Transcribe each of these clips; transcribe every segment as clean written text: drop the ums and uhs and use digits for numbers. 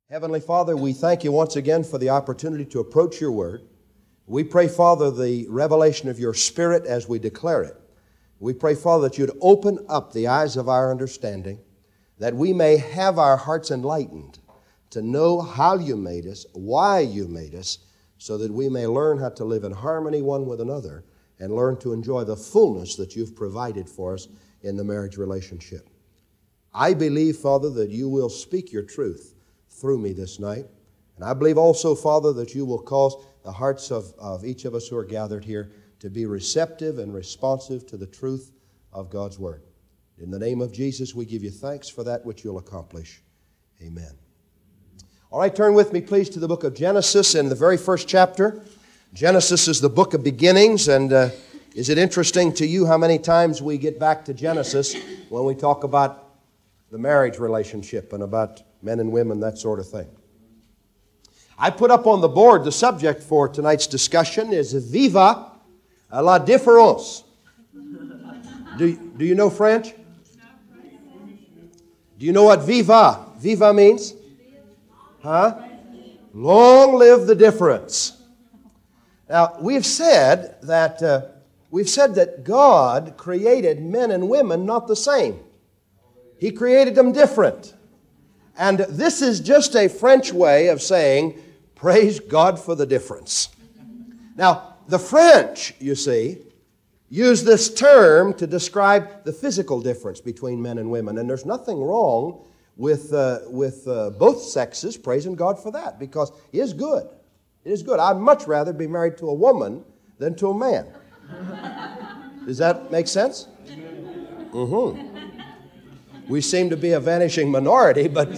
Heavenly Father, we thank you once again for the opportunity to approach your word. We pray, Father, the revelation of your Spirit as we declare it. We pray, Father, that you'd open up the eyes of our understanding, that we may have our hearts enlightened to know how you made us, why you made us, so that we may learn how to live in harmony one with another and learn to enjoy the fullness that you've provided for us in the marriage relationship. I believe, Father, that you will speak your truth through me this night. And I believe also, Father, that you will cause the hearts of each of us who are gathered here to be receptive and responsive to the truth of God's Word. In the name of Jesus, we give you thanks for that which you'll accomplish. Amen. All right, turn with me, please, to the book of Genesis in the very first chapter. Genesis is the book of beginnings, and is it interesting to you how many times we get back to Genesis when we talk about the marriage relationship and about men and women, that sort of thing? I put up on the board the subject for tonight's discussion is Viva la différence. Do you know French? Do you know what viva means? Huh? Long live the difference. Now, we've said that God created men and women not the same. He created them different. And this is just a French way of saying, praise God for the difference. Now, the French, you see, use this term to describe the physical difference between men and women. And there's nothing wrong with both sexes praising God for that, because it is good. It is good. I'd much rather be married to a woman than to a man. Does that make sense? Mm-hmm. We seem to be a vanishing minority, but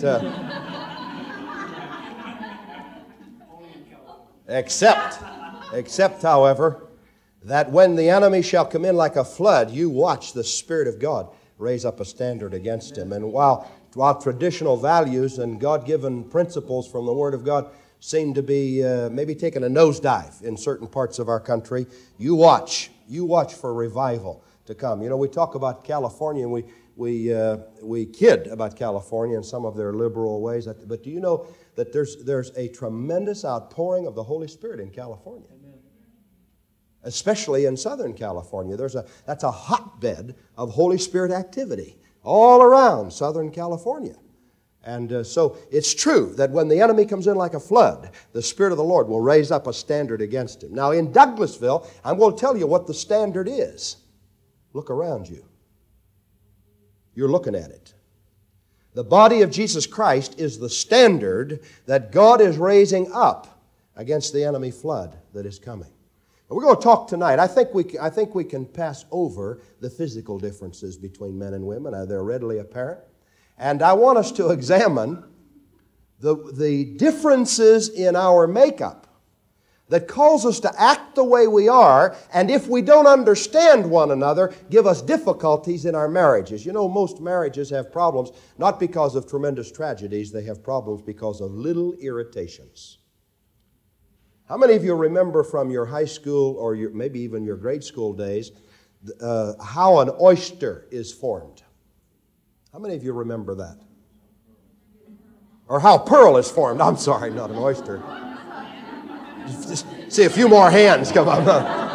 except, however, that when the enemy shall come in like a flood, you watch the Spirit of God raise up a standard against him. And while traditional values and God-given principles from the Word of God seem to be maybe taking a nosedive in certain parts of our country, you watch for revival to come. You know, we talk about California, and we kid about California and some of their liberal ways. But do you know that there's a tremendous outpouring of the Holy Spirit in California? Amen. Especially in Southern California. That's a hotbed of Holy Spirit activity all around Southern California. And so it's true that when the enemy comes in like a flood, the Spirit of the Lord will raise up a standard against him. Now in Douglasville, I'm going to tell you what the standard is. Look around you. You're looking at it. The body of Jesus Christ is the standard that God is raising up against the enemy flood that is coming. And we're going to talk tonight. I think we can pass over the physical differences between men and women. They're readily apparent. And I want us to examine the differences in our makeup that cause us to act the way we are, and if we don't understand one another, give us difficulties in our marriages. You know, most marriages have problems, not because of tremendous tragedies, they have problems because of little irritations. How many of you remember from your high school or maybe even your grade school days how an oyster is formed? How many of you remember that? Or how pearl is formed? I'm sorry, not an oyster. Just see a few more hands come up.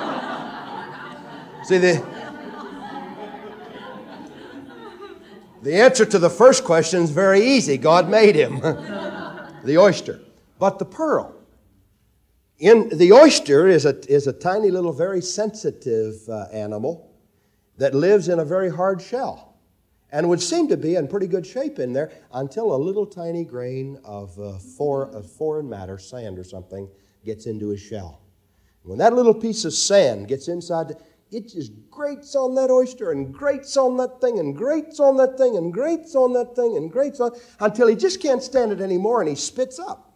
See, the answer to the first question is very easy. God made him, the oyster. But the pearl. The oyster is a tiny little, very sensitive animal that lives in a very hard shell and would seem to be in pretty good shape in there until a little tiny grain of foreign matter, sand or something, gets into his shell. When that little piece of sand gets inside, it just grates on that oyster and grates on that thing and grates on that thing and grates on that thing and grates on, until he just can't stand it anymore and he spits up.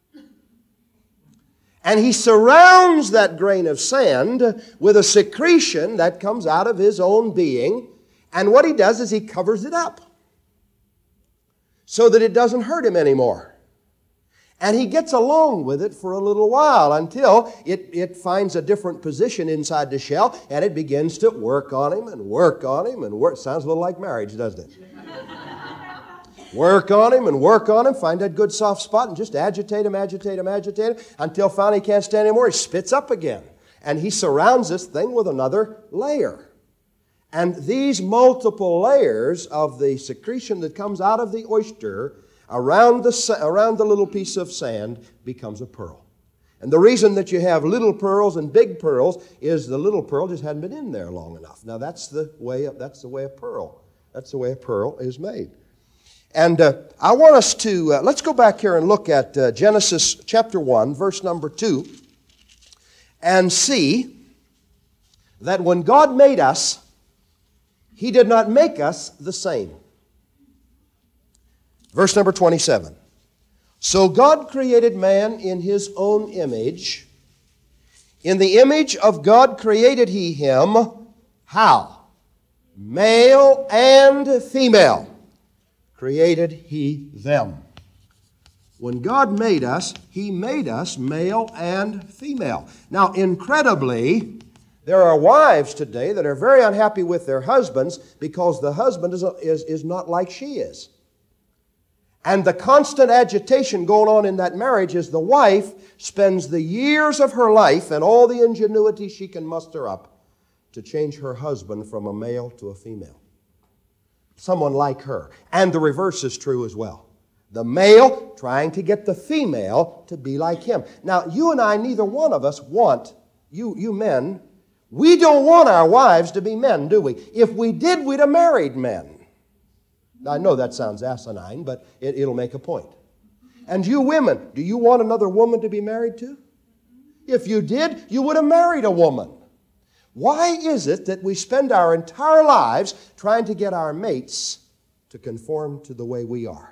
And he surrounds that grain of sand with a secretion that comes out of his own being, and what he does is he covers it up so that it doesn't hurt him anymore. And he gets along with it for a little while until it finds a different position inside the shell, and it begins to work on him and work on him and work. Sounds a little like marriage, doesn't it? Work on him and work on him. Find that good soft spot and just agitate him until finally he can't stand anymore. He spits up again. And he surrounds this thing with another layer. And these multiple layers of the secretion that comes out of the oyster around the little piece of sand becomes a pearl. And the reason that you have little pearls and big pearls is the little pearl just hadn't been in there long enough. Now that's the way a pearl is made. And I want us to, let's go back here and look at Genesis chapter 1, verse number 2, and see that when God made us, He did not make us the same. Verse number 27. So God created man in His own image. In the image of God created He him. How? Male and female created He them. When God made us, He made us male and female. Now, incredibly, there are wives today that are very unhappy with their husbands because the husband is not like she is. And the constant agitation going on in that marriage is the wife spends the years of her life and all the ingenuity she can muster up to change her husband from a male to a female. Someone like her. And the reverse is true as well. The male trying to get the female to be like him. Now, you and I, neither one of us want, you men, we don't want our wives to be men, do we? If we did, we'd have married men. I know that sounds asinine, but it'll make a point. And you women, do you want another woman to be married to? If you did, you would have married a woman. Why is it that we spend our entire lives trying to get our mates to conform to the way we are?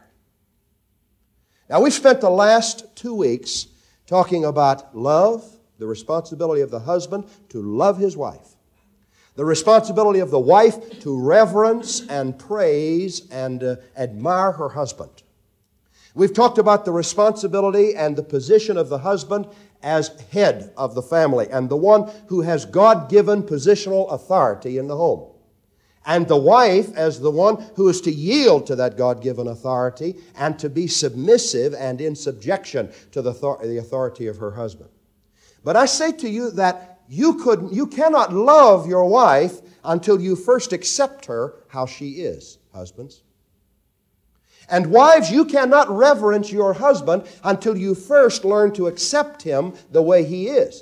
Now, we've spent the last 2 weeks talking about love, the responsibility of the husband to love his wife, the responsibility of the wife to reverence and praise and admire her husband. We've talked about the responsibility and the position of the husband as head of the family and the one who has God-given positional authority in the home. And the wife as the one who is to yield to that God-given authority and to be submissive and in subjection to the authority of her husband. But I say to you that you cannot love your wife until you first accept her how she is, husbands. And wives, you cannot reverence your husband until you first learn to accept him the way he is.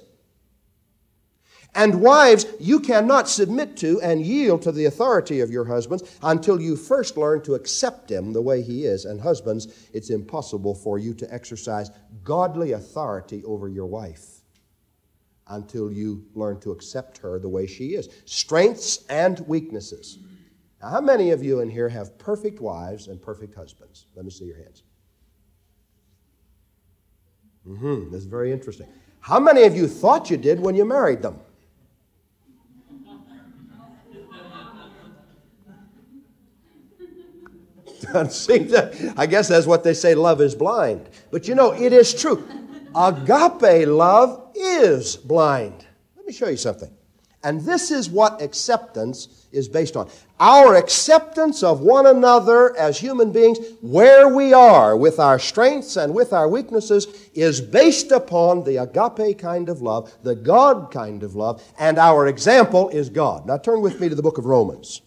And wives, you cannot submit to and yield to the authority of your husbands until you first learn to accept him the way he is. And husbands, it's impossible for you to exercise godly authority over your wife until you learn to accept her the way she is. Strengths and weaknesses. Now, how many of you in here have perfect wives and perfect husbands? Let me see your hands. This is very interesting. How many of you thought you did when you married them? I guess that's what they say, love is blind. But you know, it is true. Agape love is blind. Let me show you something. And this is what acceptance is based on. Our acceptance of one another as human beings, where we are with our strengths and with our weaknesses, is based upon the agape kind of love, the God kind of love, and our example is God. Now turn with me to the book of Romans.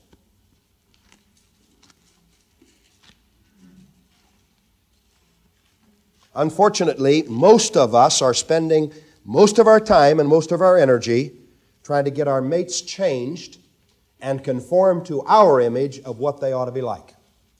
Unfortunately, most of us are spending most of our time and most of our energy trying to get our mates changed and conform to our image of what they ought to be like.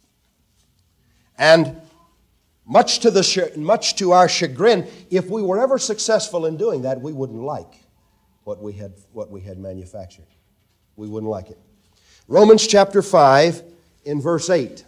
And much to our chagrin, if we were ever successful in doing that, we wouldn't like what we had manufactured. We wouldn't like it. Romans chapter 5 in verse 8.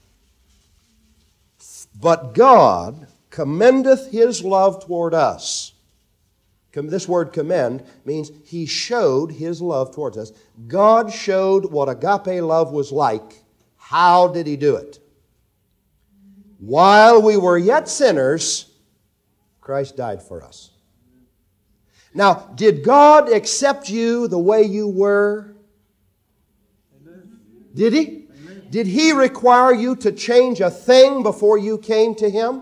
But God commendeth His love toward us. This word commend means He showed His love towards us. God showed what agape love was like. How did He do it? While we were yet sinners, Christ died for us. Now, did God accept you the way you were? Did He? Did He require you to change a thing before you came to Him?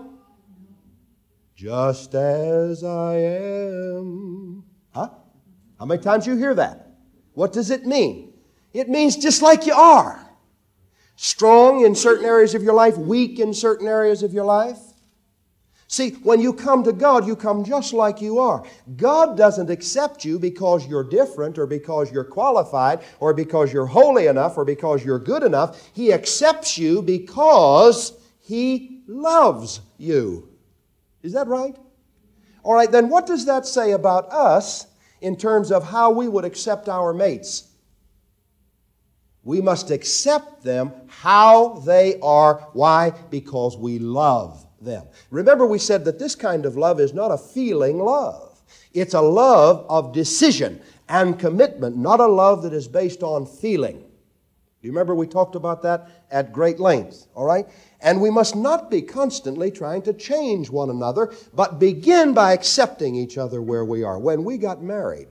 Just as I am. Huh? How many times you hear that? What does it mean? It means just like you are. Strong in certain areas of your life, weak in certain areas of your life. See, when you come to God, you come just like you are. God doesn't accept you because you're different or because you're qualified or because you're holy enough or because you're good enough. He accepts you because He loves you. Is that right? All right, then what does that say about us in terms of how we would accept our mates? We must accept them how they are. Why? Because we love them. Remember, we said that this kind of love is not a feeling love. It's a love of decision and commitment, not a love that is based on feeling. Do you remember we talked about that at great length? All right? And we must not be constantly trying to change one another, but begin by accepting each other where we are. When we got married,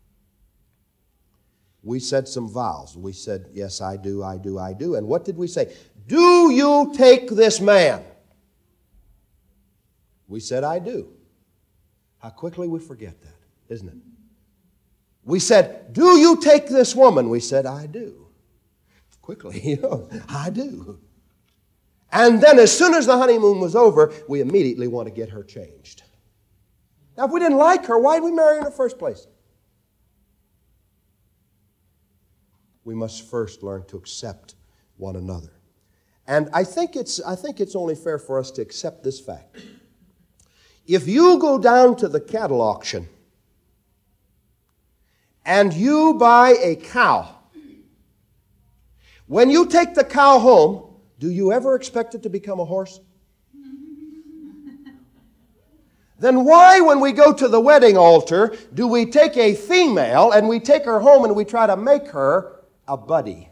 we said some vows. We said, yes, I do, I do, I do. And what did we say? Do you take this man? We said, I do. How quickly we forget that, isn't it? We said, do you take this woman? We said, I do. Quickly, I do. And then as soon as the honeymoon was over, we immediately want to get her changed. Now, if we didn't like her, why did we marry her in the first place? We must first learn to accept one another. And I think it's only fair for us to accept this fact. If you go down to the cattle auction and you buy a cow, when you take the cow home, do you ever expect it to become a horse? Then why, when we go to the wedding altar, do we take a female and we take her home and we try to make her a buddy?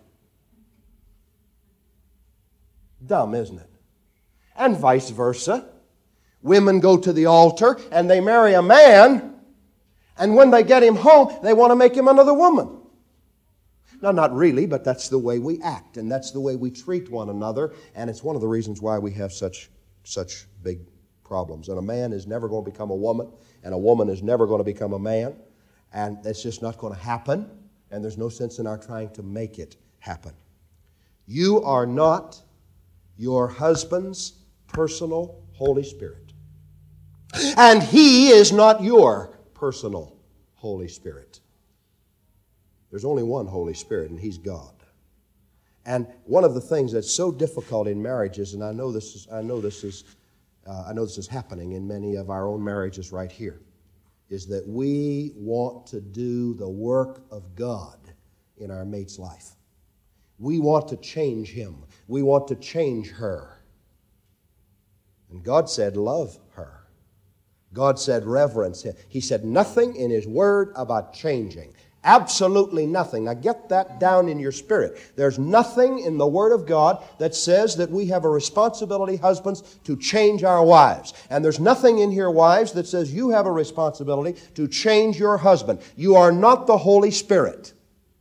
Dumb, isn't it? And vice versa. Women go to the altar and they marry a man, and when they get him home, they want to make him another woman. Now, not really, but that's the way we act, and that's the way we treat one another, and it's one of the reasons why we have such big problems. And a man is never going to become a woman, and a woman is never going to become a man, and it's just not going to happen, and there's no sense in our trying to make it happen. You are not your husband's personal Holy Spirit. And He is not your personal Holy Spirit. There's only one Holy Spirit, and He's God. And one of the things that's so difficult in marriages, and I know this is happening in many of our own marriages right here, is that we want to do the work of God in our mate's life. We want to change him. We want to change her. And God said, love her. God said, reverence him. He said nothing in His Word about changing. Absolutely nothing. Now get that down in your spirit. There's nothing in the Word of God that says that we have a responsibility, husbands, to change our wives. And there's nothing in here, wives, that says you have a responsibility to change your husband. You are not the Holy Spirit.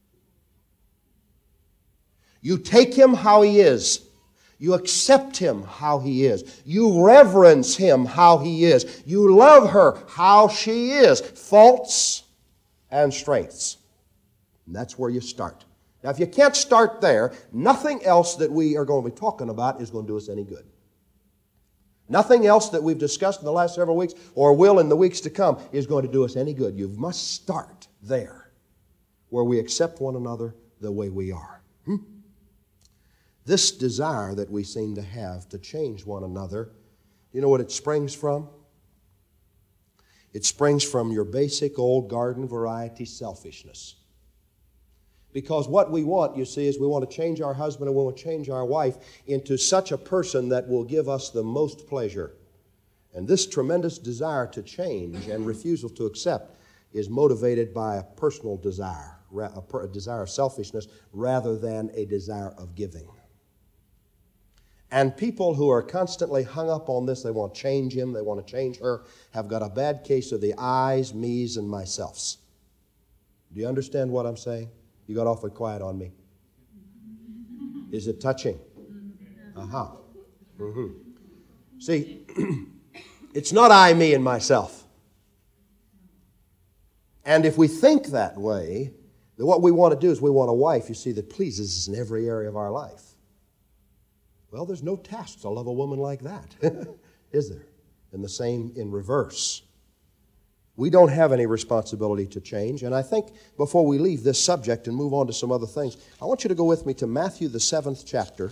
You take him how he is. You accept him how he is. You reverence him how he is. You love her how she is. Faults and strengths. And that's where you start. Now, if you can't start there, nothing else that we are going to be talking about is going to do us any good. Nothing else that we've discussed in the last several weeks or will in the weeks to come is going to do us any good. You must start there, where we accept one another the way we are. This desire that we seem to have to change one another, you know what it springs from? It springs from your basic old garden variety selfishness. Because what we want, you see, is we want to change our husband and we want to change our wife into such a person that will give us the most pleasure. And this tremendous desire to change and refusal to accept is motivated by a personal desire, a desire of selfishness rather than a desire of giving. And people who are constantly hung up on this, they want to change him, they want to change her, have got a bad case of the I's, me's, and myselfs. Do you understand what I'm saying? You got awfully quiet on me. Is it touching? Aha. Mm-hmm. See, it's not I, me, and myself. And if we think that way, then what we want to do is we want a wife, you see, that pleases us in every area of our life. Well, there's no task to love a woman like that, is there? And the same in reverse. We don't have any responsibility to change. And I think before we leave this subject and move on to some other things, I want you to go with me to Matthew, the 7th chapter.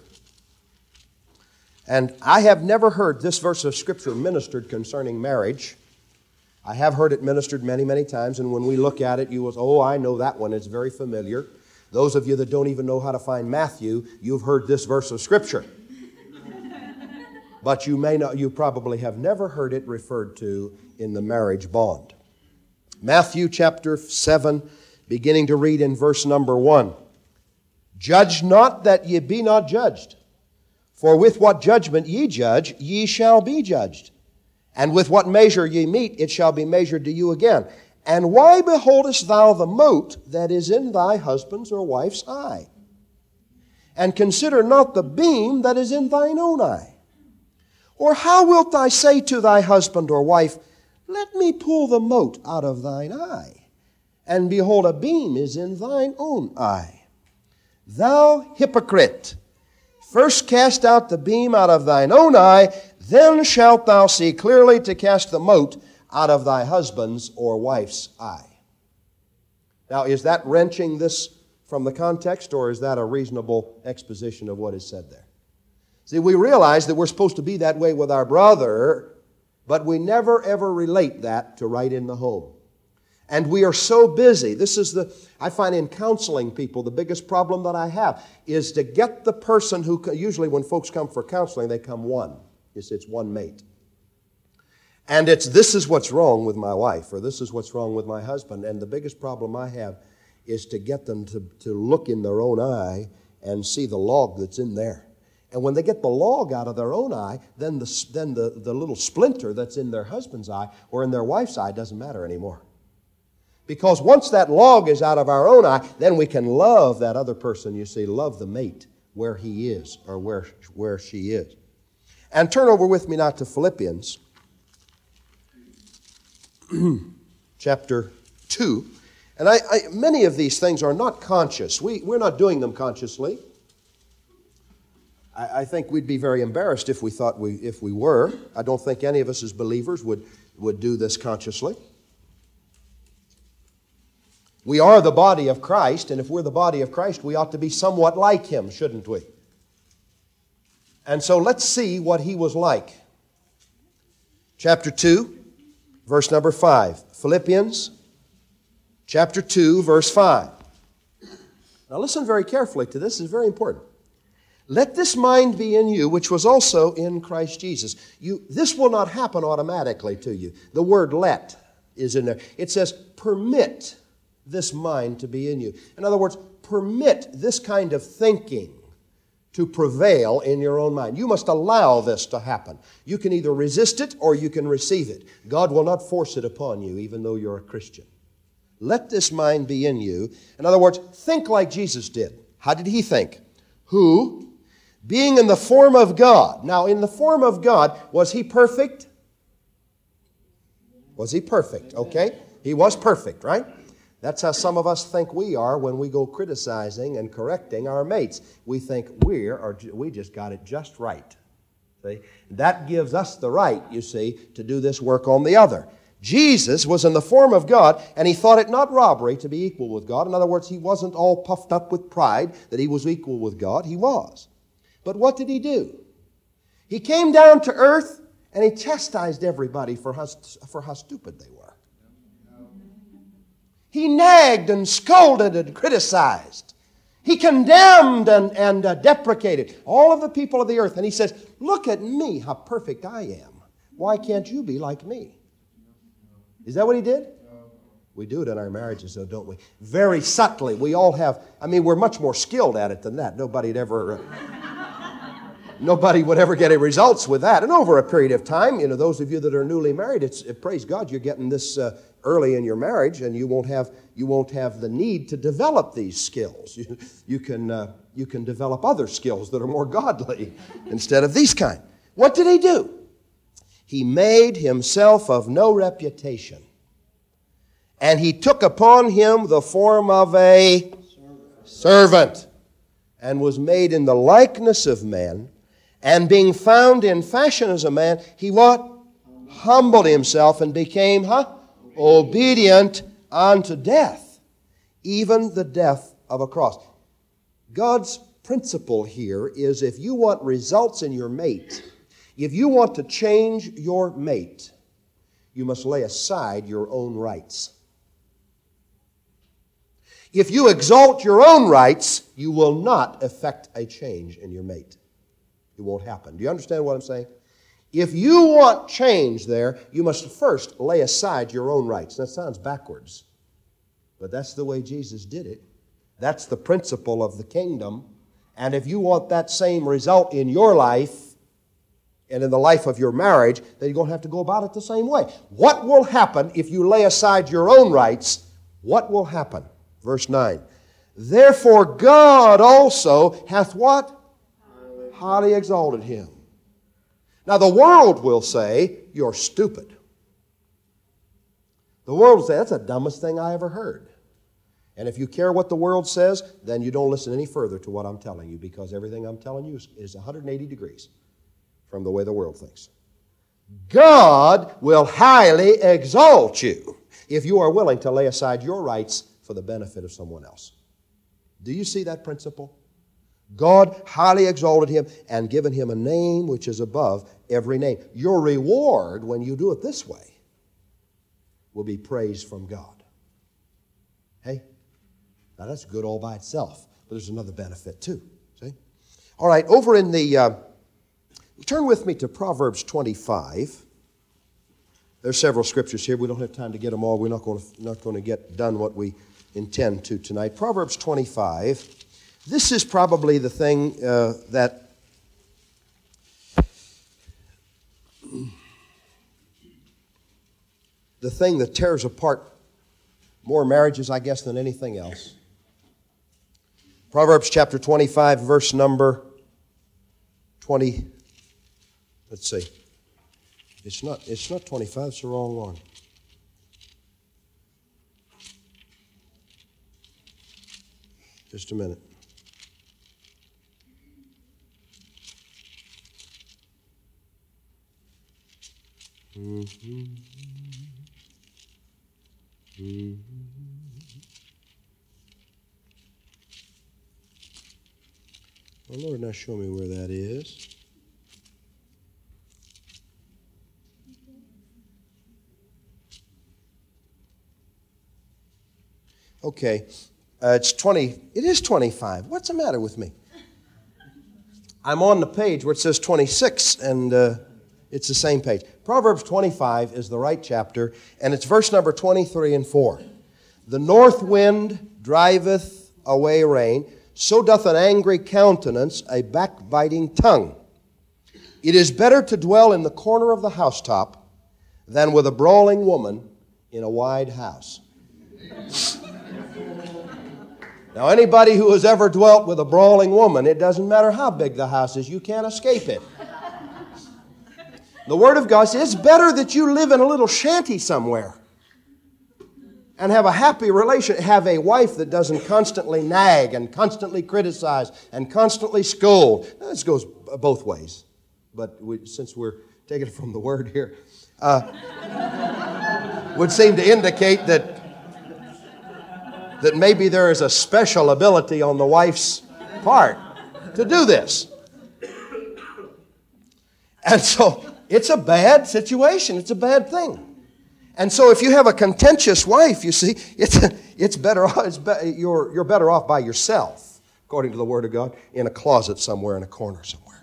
And I have never heard this verse of Scripture ministered concerning marriage. I have heard it ministered many, many times, and when we look at it, you will say, oh, I know that one. It's very familiar. Those of you that don't even know how to find Matthew, you've heard this verse of Scripture. But you probably have never heard it referred to in the marriage bond. Matthew chapter 7, beginning to read in verse number 1. Judge not that ye be not judged. For with what judgment ye judge, ye shall be judged. And with what measure ye mete, it shall be measured to you again. And why beholdest thou the mote that is in thy husband's or wife's eye? And consider not the beam that is in thine own eye. Or how wilt thou say to thy husband or wife, let me pull the mote out of thine eye? And behold, a beam is in thine own eye. Thou hypocrite! First cast out the beam out of thine own eye, then shalt thou see clearly to cast the mote out of thy husband's or wife's eye. Now, is that wrenching this from the context, or is that a reasonable exposition of what is said there? See, we realize that we're supposed to be that way with our brother, but we never ever relate that to right in the home. And we are so busy. I find in counseling people, the biggest problem that I have is to get the person who, usually when folks come for counseling, they come one. It's one mate. And this is what's wrong with my wife, or this is what's wrong with my husband. And the biggest problem I have is to get them to look in their own eye and see the log that's in there. And when they get the log out of their own eye, then the little splinter that's in their husband's eye or in their wife's eye doesn't matter anymore. Because once that log is out of our own eye, then we can love that other person, you see, love the mate where he is or where she is. And turn over with me now to Philippians chapter 2. And many of these things are not conscious. We're not doing them consciously. I think we'd be very embarrassed if we thought if we were. I don't think any of us as believers would do this consciously. We are the body of Christ, and if we're the body of Christ, we ought to be somewhat like Him, shouldn't we? And so let's see what He was like. Chapter 2, verse number 5. Philippians, chapter 2, verse 5. Now listen very carefully to this. It's very important. Let this mind be in you, which was also in Christ Jesus. This will not happen automatically to you. The word let is in there. It says, permit this mind to be in you. In other words, permit this kind of thinking to prevail in your own mind. You must allow this to happen. You can either resist it or you can receive it. God will not force it upon you, even though you're a Christian. Let this mind be in you. In other words, think like Jesus did. How did He think? Who, being in the form of God. Now, in the form of God, was He perfect? Was He perfect? Okay. He was perfect, right? That's how some of us think we are when we go criticizing and correcting our mates. We think we just got it just right. See? That gives us the right, you see, to do this work on the other. Jesus was in the form of God, and He thought it not robbery to be equal with God. In other words, He wasn't all puffed up with pride that He was equal with God. He was. But what did He do? He came down to earth, and He chastised everybody for how stupid they were. He nagged and scolded and criticized. He condemned and deprecated all of the people of the earth. And He says, look at me, how perfect I am. Why can't you be like me? Is that what He did? We do it in our marriages, though, don't we? Very subtly. We all have, we're much more skilled at it than that. Nobody'd ever... Nobody would ever get any results with that. And over a period of time, those of you that are newly married, praise God, you're getting this early in your marriage, and you won't have the need to develop these skills. You can develop other skills that are more godly instead of these kind. What did he do? He made himself of no reputation, and he took upon him the form of a servant, and was made in the likeness of men. And being found in fashion as a man, he what? Humbled himself and became obedient unto death, even the death of a cross. God's principle here is, if you want results in your mate, if you want to change your mate, you must lay aside your own rights. If you exalt your own rights, you will not effect a change in your mate. It won't happen. Do you understand what I'm saying? If you want change there, you must first lay aside your own rights. That sounds backwards, but that's the way Jesus did it. That's the principle of the kingdom. And if you want that same result in your life and in the life of your marriage, then you're going to have to go about it the same way. What will happen if you lay aside your own rights? What will happen? Verse 9. Therefore God also hath what? Highly exalted him. Now the world will say, you're stupid. The world will say, that's the dumbest thing I ever heard. And if you care what the world says, then you don't listen any further to what I'm telling you, because everything I'm telling you is 180 degrees from the way the world thinks. God will highly exalt you if you are willing to lay aside your rights for the benefit of someone else. Do you see that principle? God highly exalted him and given him a name which is above every name. Your reward, when you do it this way, will be praise from God. Hey? Now that's good all by itself, but there's another benefit too. See? All right, over in the... turn with me to Proverbs 25. There's several scriptures here. We don't have time to get them all. We're not going to get done what we intend to tonight. Proverbs 25. This is probably the thing that tears apart more marriages, I guess, than anything else. Proverbs chapter 25, verse number 20. Let's see. It's not 25, it's the wrong one. Just a minute. Well, Lord, now show me where that is. Okay, it's 20. It is 25. What's the matter with me? I'm on the page where it says 26, and it's the same page. Proverbs 25 is the right chapter, and it's verse number 23 and 4. The north wind driveth away rain, so doth an angry countenance a backbiting tongue. It is better to dwell in the corner of the housetop than with a brawling woman in a wide house. Now, anybody who has ever dwelt with a brawling woman, it doesn't matter how big the house is, you can't escape it. The Word of God says it's better that you live in a little shanty somewhere and have a happy relationship, have a wife that doesn't constantly nag and constantly criticize and constantly scold. Now, this goes both ways, but since we're taking it from the Word here, would seem to indicate that maybe there is a special ability on the wife's part to do this. And so it's a bad situation. It's a bad thing. And so if you have a contentious wife, you see, it's better off. You're better off by yourself, according to the Word of God, in a closet somewhere, in a corner somewhere.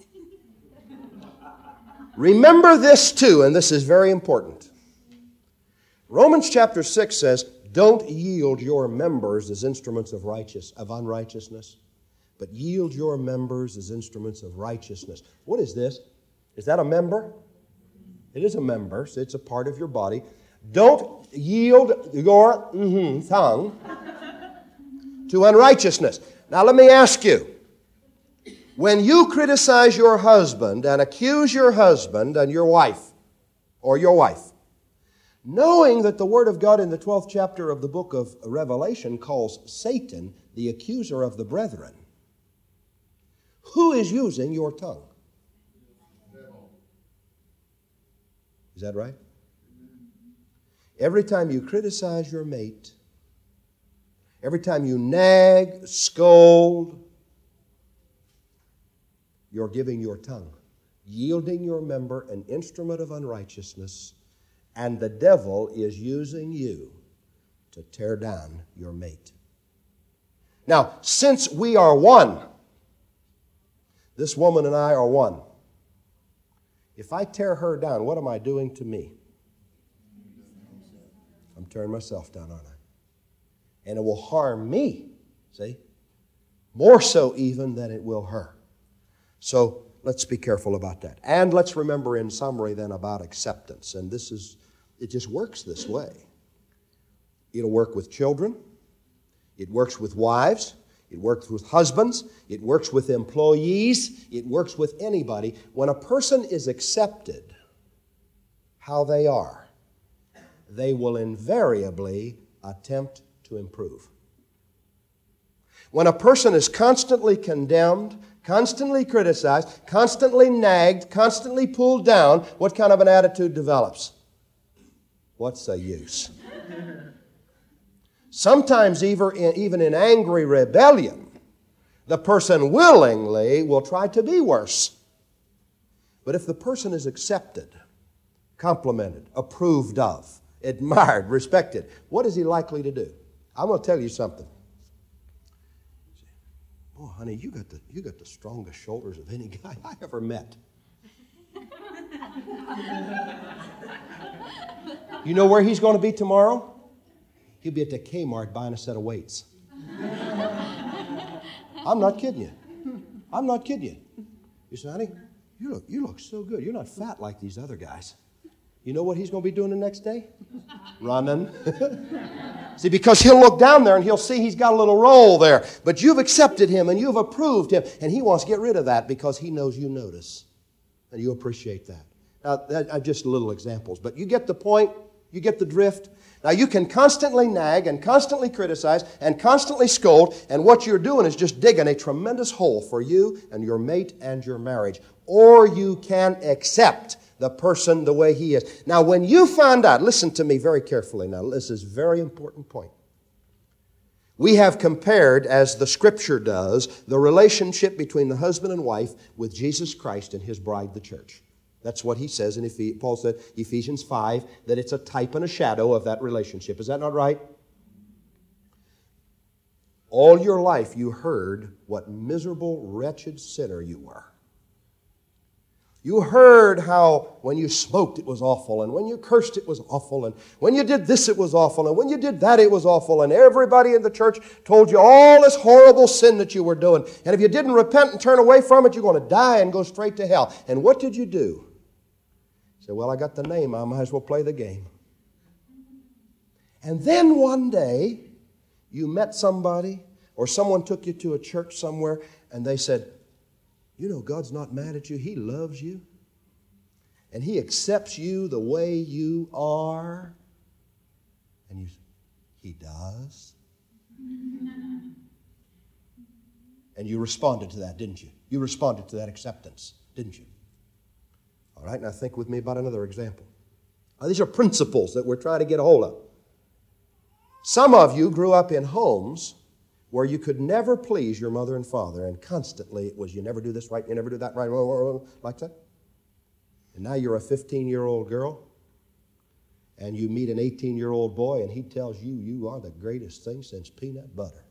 Remember this too, and this is very important. Romans chapter 6 says, don't yield your members as instruments of unrighteousness, but yield your members as instruments of righteousness. What is this? Is that a member? It is a member, so it's a part of your body. Don't yield your tongue to unrighteousness. Now let me ask you, when you criticize your husband and accuse your husband and your wife, or your wife, knowing that the Word of God in the 12th chapter of the book of Revelation calls Satan the accuser of the brethren, who is using your tongue? Is that right? Every time you criticize your mate, every time you nag, scold, you're giving your tongue, yielding your member an instrument of unrighteousness, and the devil is using you to tear down your mate. Now, since we are one, this woman and I are one. If I tear her down, what am I doing to me? I'm tearing myself down, aren't I? And it will harm me, see? More so even than it will her. So let's be careful about that. And let's remember in summary then about acceptance. And it just works this way. It'll work with children. It works with wives. It works with husbands. It works with employees. It works with anybody. When a person is accepted how they are, they will invariably attempt to improve. When a person is constantly condemned, constantly criticized, constantly nagged, constantly pulled down, what kind of an attitude develops? What's the use? Sometimes even in angry rebellion, the person willingly will try to be worse. But if the person is accepted, complimented, approved of, admired, respected, what is he likely to do? I'm going to tell you something. Oh, honey, you got the strongest shoulders of any guy I ever met. You know where he's going to be tomorrow? He'll be at the Kmart buying a set of weights. I'm not kidding you. I'm not kidding you. You say, honey, you look so good. You're not fat like these other guys. You know what he's going to be doing the next day? Running. See, because he'll look down there and he'll see he's got a little roll there. But you've accepted him and you've approved him. And he wants to get rid of that because he knows you notice. And you appreciate that. Now, that are just little examples. But you get the point. You get the drift. Now, you can constantly nag and constantly criticize and constantly scold. And what you're doing is just digging a tremendous hole for you and your mate and your marriage. Or you can accept the person the way he is. Now, when you find out, listen to me very carefully now. This is a very important point. We have compared, as the Scripture does, the relationship between the husband and wife with Jesus Christ and His bride, the church. That's what he says in Paul said, Ephesians 5, that it's a type and a shadow of that relationship. Is that not right? All your life you heard what miserable, wretched sinner you were. You heard how when you smoked it was awful, and when you cursed it was awful, and when you did this it was awful, and when you did that it was awful, and everybody in the church told you all this horrible sin that you were doing. And if you didn't repent and turn away from it, you're going to die and go straight to hell. And what did you do? You said, well, I got the name, I might as well play the game. And then one day, you met somebody, or someone took you to a church somewhere, and they said, you know, God's not mad at you. He loves you. And He accepts you the way you are. And you say, He does? And you responded to that, didn't you? You responded to that acceptance, didn't you? All right, now think with me about another example. Now, these are principles that we're trying to get a hold of. Some of you grew up in homes where you could never please your mother and father, and constantly it was, you never do this right, you never do that right, like that. And now you're a 15-year-old girl, and you meet an 18-year-old boy, and he tells you, you are the greatest thing since peanut butter.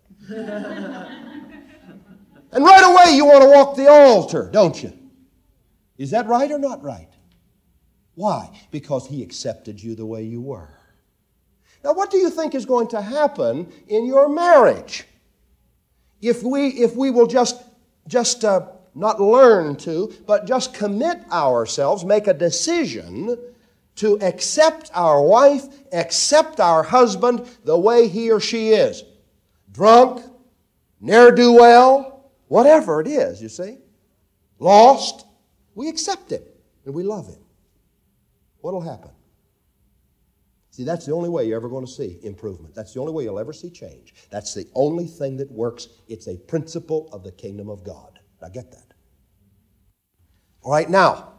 And right away you want to walk the altar, don't you? Is that right or not right? Why? Because he accepted you the way you were. Now, what do you think is going to happen in your marriage? if we will just not learn to, but just commit ourselves, make a decision to accept our wife, accept our husband the way he or she is. Drunk, ne'er-do-well, whatever it is, you see. Lost, we accept him and we love him. What will happen? See, that's the only way you're ever going to see improvement. That's the only way you'll ever see change. That's the only thing that works. It's a principle of the kingdom of God. Now get that. All right, now,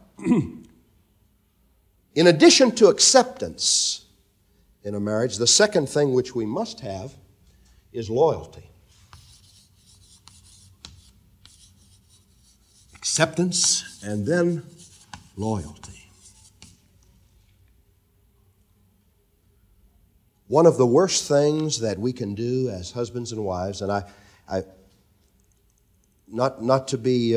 in addition to acceptance in a marriage, the second thing which we must have is loyalty. Acceptance and then loyalty. One of the worst things that we can do as husbands and wives, and I not to be,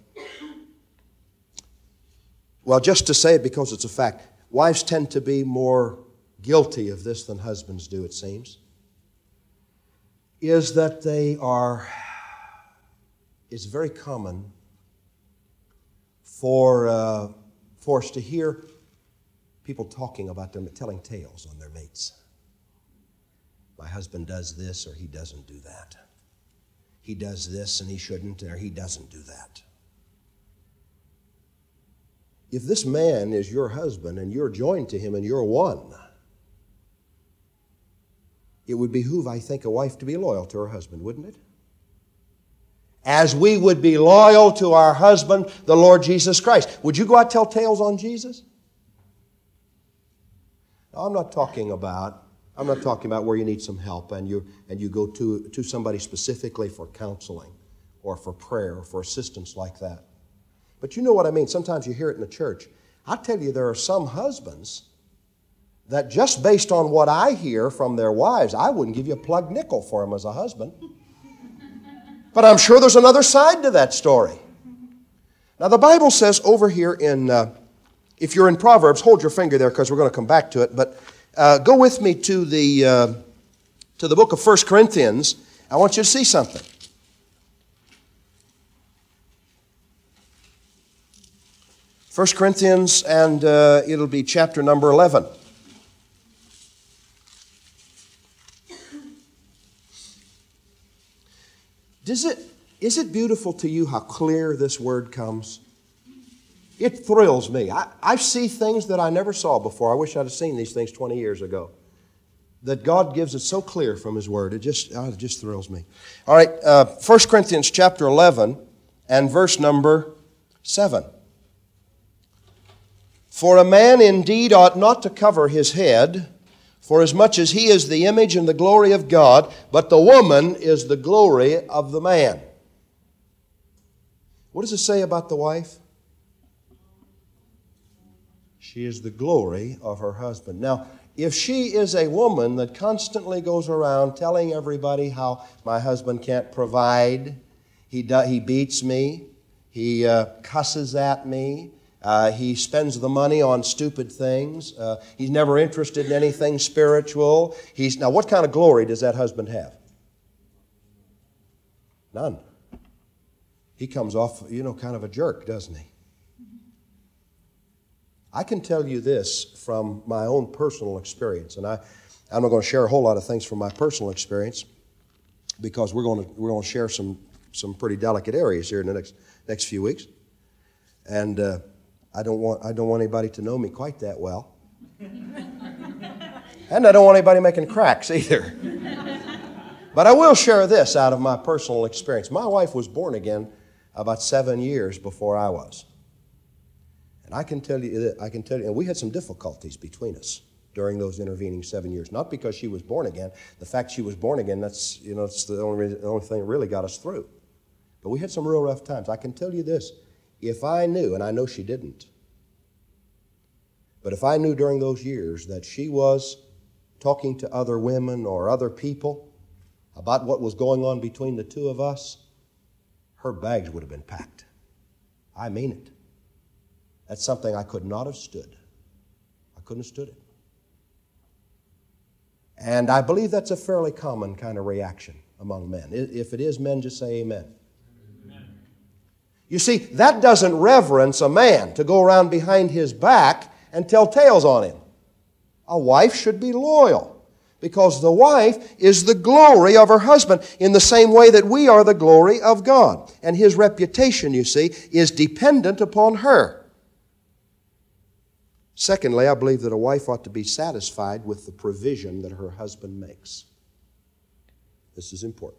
just to say it because it's a fact, wives tend to be more guilty of this than husbands do, it seems, is that it's very common for us to hear people talking about them, telling tales on their mates. My husband does this or he doesn't do that. He does this and he shouldn't, or he doesn't do that. If this man is your husband and you're joined to him and you're one, it would behoove, I think, a wife to be loyal to her husband, wouldn't it? As we would be loyal to our husband, the Lord Jesus Christ. Would you go out and tell tales on Jesus? Now, I'm not talking about where you need some help and you go to somebody specifically for counseling or for prayer or for assistance like that. But you know what I mean. Sometimes you hear it in the church. I tell you, there are some husbands that just based on what I hear from their wives, I wouldn't give you a plug nickel for them as a husband. But I'm sure there's another side to that story. Now the Bible says over here if you're in Proverbs, hold your finger there because we're going to come back to it, but go with me to the book of 1 Corinthians. I want you to see something. 1 Corinthians, and it'll be chapter number 11. Is it beautiful to you how clear this word comes? It thrills me. I see things that I never saw before. I wish I'd have seen these things 20 years ago. That God gives it so clear from His Word. It just thrills me. All right, 1 Corinthians chapter 11 and verse number 7. For a man indeed ought not to cover his head, for as much as he is the image and the glory of God, but the woman is the glory of the man. What does it say about the wife? She is the glory of her husband. Now, if she is a woman that constantly goes around telling everybody how my husband can't provide, he beats me, he cusses at me, he spends the money on stupid things, he's never interested in anything spiritual. Now, what kind of glory does that husband have? None. He comes off, kind of a jerk, doesn't he? I can tell you this from my own personal experience, and I'm not going to share a whole lot of things from my personal experience because we're going to share some pretty delicate areas here in the next few weeks, and I don't want anybody to know me quite that well, and I don't want anybody making cracks either. But I will share this out of my personal experience. My wife was born again about 7 years before I was. And I can tell you, and we had some difficulties between us during those intervening 7 years. Not because she was born again. The fact she was born again, it's the only thing that really got us through. But we had some real rough times. I can tell you this, if I knew, and I know she didn't, but if I knew during those years that she was talking to other women or other people about what was going on between the two of us, her bags would have been packed. I mean it. That's something I could not have stood. I couldn't have stood it. And I believe that's a fairly common kind of reaction among men? If it is men, just say amen. You see, that doesn't reverence a man to go around behind his back and tell tales on him. A wife should be loyal because the wife is the glory of her husband in the same way that we are the glory of God. And his reputation, you see, is dependent upon her. Secondly, I believe that a wife ought to be satisfied with the provision that her husband makes. This is important.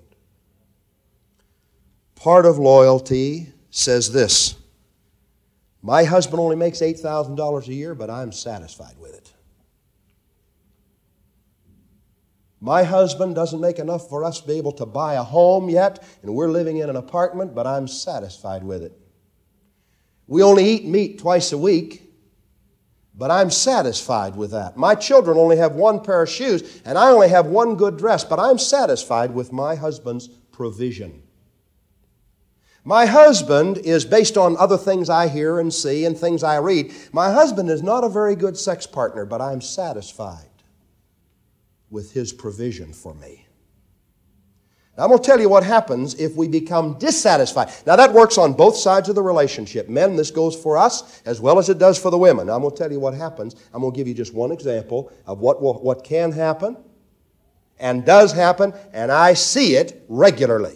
Part of loyalty says this: my husband only makes $8,000 a year, but I'm satisfied with it. My husband doesn't make enough for us to be able to buy a home yet, and we're living in an apartment, but I'm satisfied with it. We only eat meat twice a week, but I'm satisfied with that. My children only have one pair of shoes, and I only have one good dress, but I'm satisfied with my husband's provision. My husband is based on other things I hear and see and things I read. My husband is not a very good sex partner, but I'm satisfied with his provision for me. Now, I'm going to tell you what happens if we become dissatisfied. Now, that works on both sides of the relationship. Men, this goes for us as well as it does for the women. Now, I'm going to tell you what happens. I'm going to give you just one example of what can happen and does happen, and I see it regularly.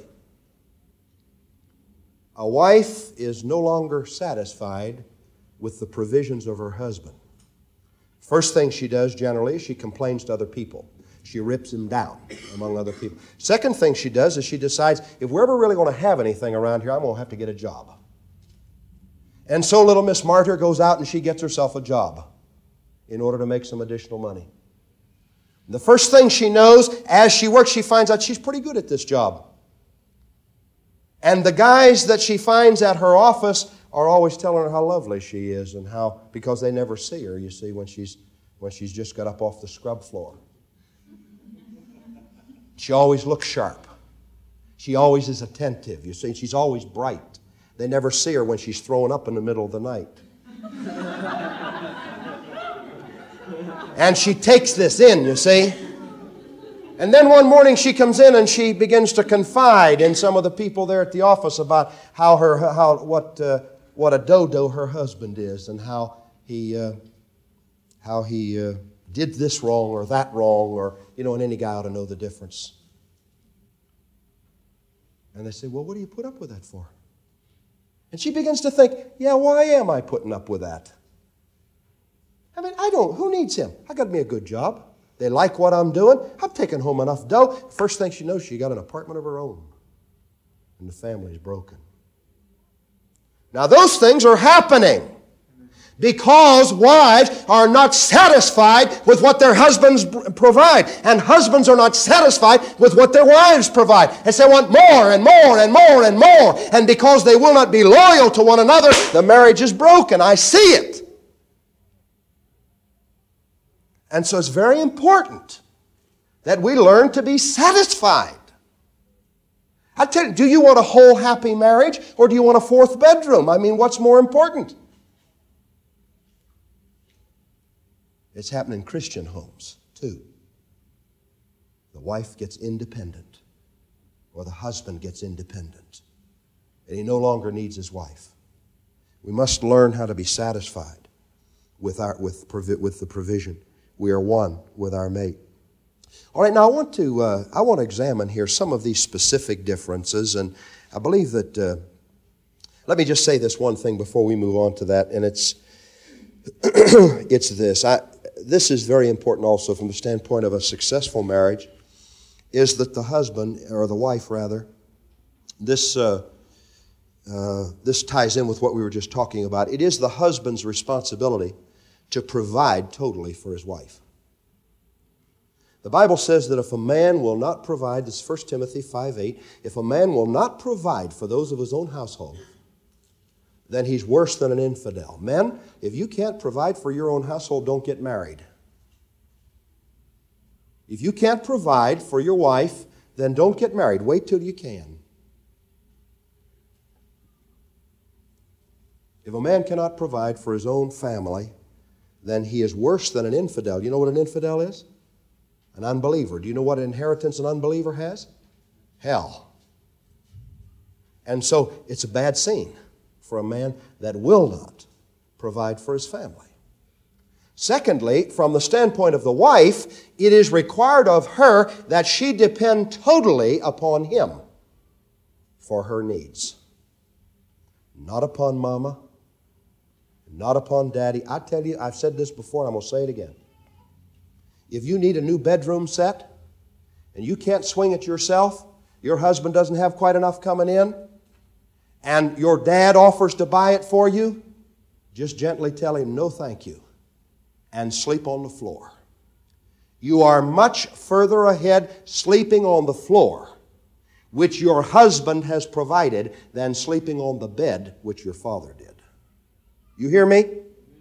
A wife is no longer satisfied with the provisions of her husband. First thing she does generally is she complains to other people. She rips him down among other people. Second thing she does is she decides, if we're ever really going to have anything around here, I'm going to have to get a job. And so little Miss Martyr goes out and she gets herself a job in order to make some additional money. The first thing she knows, as she works, she finds out she's pretty good at this job. And the guys that she finds at her office are always telling her how lovely she is and how, because they never see her, you see, when she's just got up off the scrub floor. She always looks sharp. She always is attentive, you see. She's always bright. They never see her when she's throwing up in the middle of the night. And she takes this in, you see. And then one morning she comes in and she begins to confide in some of the people there at the office about what a dodo her husband is and how he did this wrong or that wrong, or, and any guy ought to know the difference. And they say, well, what do you put up with that for? And she begins to think, yeah, why am I putting up with that? I mean, who needs him? I got me a good job. They like what I'm doing. I've taken home enough dough. First thing she knows, she got an apartment of her own. And the family's broken. Now, those things are happening because wives are not satisfied with what their husbands provide. And husbands are not satisfied with what their wives provide. And so they want more and more and more and more. And because they will not be loyal to one another, the marriage is broken. I see it. And so it's very important that we learn to be satisfied. I tell you, do you want a whole happy marriage or do you want a fourth bedroom? I mean, what's more important? It's happening in Christian homes, too. The wife gets independent, or the husband gets independent, and he no longer needs his wife. We must learn how to be satisfied with the provision. We are one with our mate. All right, now I want to examine here some of these specific differences, and I believe that. Let me just say this one thing before we move on to that, and it's this. This is very important also from the standpoint of a successful marriage, is that the husband, or the wife rather, this ties in with what we were just talking about. It is the husband's responsibility to provide totally for his wife. The Bible says that if a man will not provide, this is 1 Timothy 5:8, if a man will not provide for those of his own household, then he's worse than an infidel. Men, if you can't provide for your own household, don't get married. If you can't provide for your wife, then don't get married. Wait till you can. If a man cannot provide for his own family, then he is worse than an infidel. You know what an infidel is? An unbeliever. Do you know what inheritance an unbeliever has? hell. And so it's a bad scene for a man that will not provide for his family. Secondly, from the standpoint of the wife, it is required of her that she depend totally upon him for her needs. Not upon mama, not upon daddy. I tell you, I've said this before and I'm going to say it again. If you need a new bedroom set and you can't swing it yourself, your husband doesn't have quite enough coming in, and your dad offers to buy it for you, just gently tell him no thank you and sleep on the floor. You are much further ahead sleeping on the floor, which your husband has provided, than sleeping on the bed which your father did. You hear me?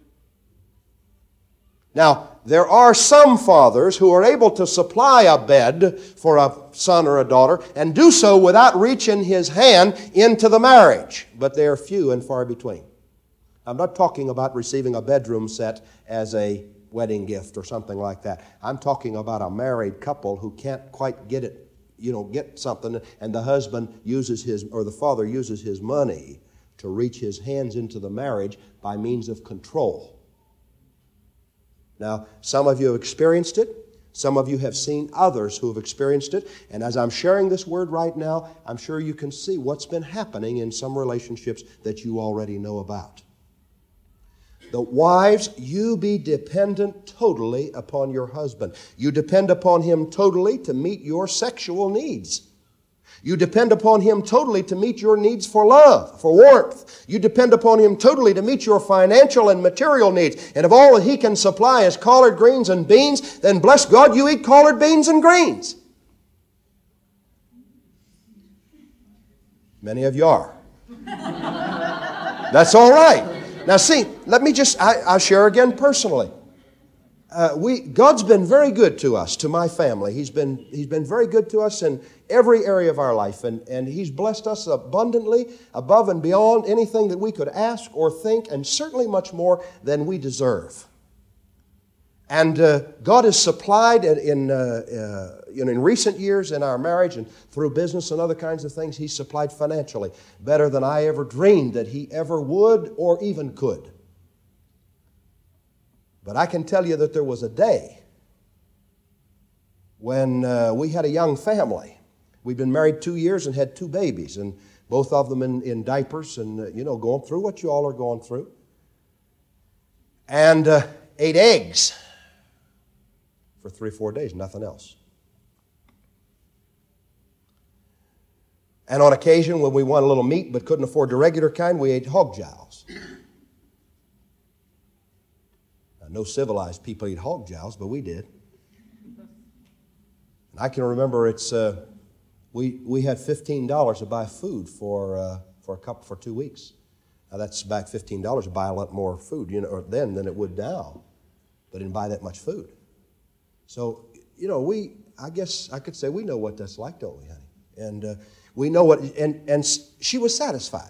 Now, there are some fathers who are able to supply a bed for a son or a daughter and do so without reaching his hand into the marriage, but they are few and far between. I'm not talking about receiving a bedroom set as a wedding gift or something like that. I'm talking about a married couple who can't quite get it, get something, and the husband uses the father uses his money to reach his hands into the marriage by means of control. Now, some of you have experienced it. Some of you have seen others who have experienced it. And as I'm sharing this word right now, I'm sure you can see what's been happening in some relationships that you already know about. The wives, you be dependent totally upon your husband. You depend upon him totally to meet your sexual needs. You depend upon him totally to meet your needs for love, for warmth. You depend upon him totally to meet your financial and material needs. And if all that he can supply is collard greens and beans, then bless God, you eat collard beans and greens. Many of you are. That's all right. Now see, let me I'll share again personally. God's been very good to us, to my family. He's been very good to us in every area of our life, and He's blessed us abundantly, above and beyond anything that we could ask or think, and certainly much more than we deserve. And God has supplied in recent years in our marriage and through business and other kinds of things, He's supplied financially better than I ever dreamed that He ever would or even could. But I can tell you that there was a day when we had a young family. We'd been married 2 years and had 2 babies, and both of them in diapers and, going through what you all are going through. And ate eggs for 3 or 4 days, nothing else. And on occasion, when we wanted a little meat but couldn't afford the regular kind, we ate hog jowls. Now, no civilized people eat hog jowls, but we did. And I can remember we had $15 to buy food for a couple for 2 weeks. Now that's back $15 to buy a lot more food, then than it would now. But didn't buy that much food. So, I guess I could say we know what that's like, don't we, honey? And we know what, and she was satisfied.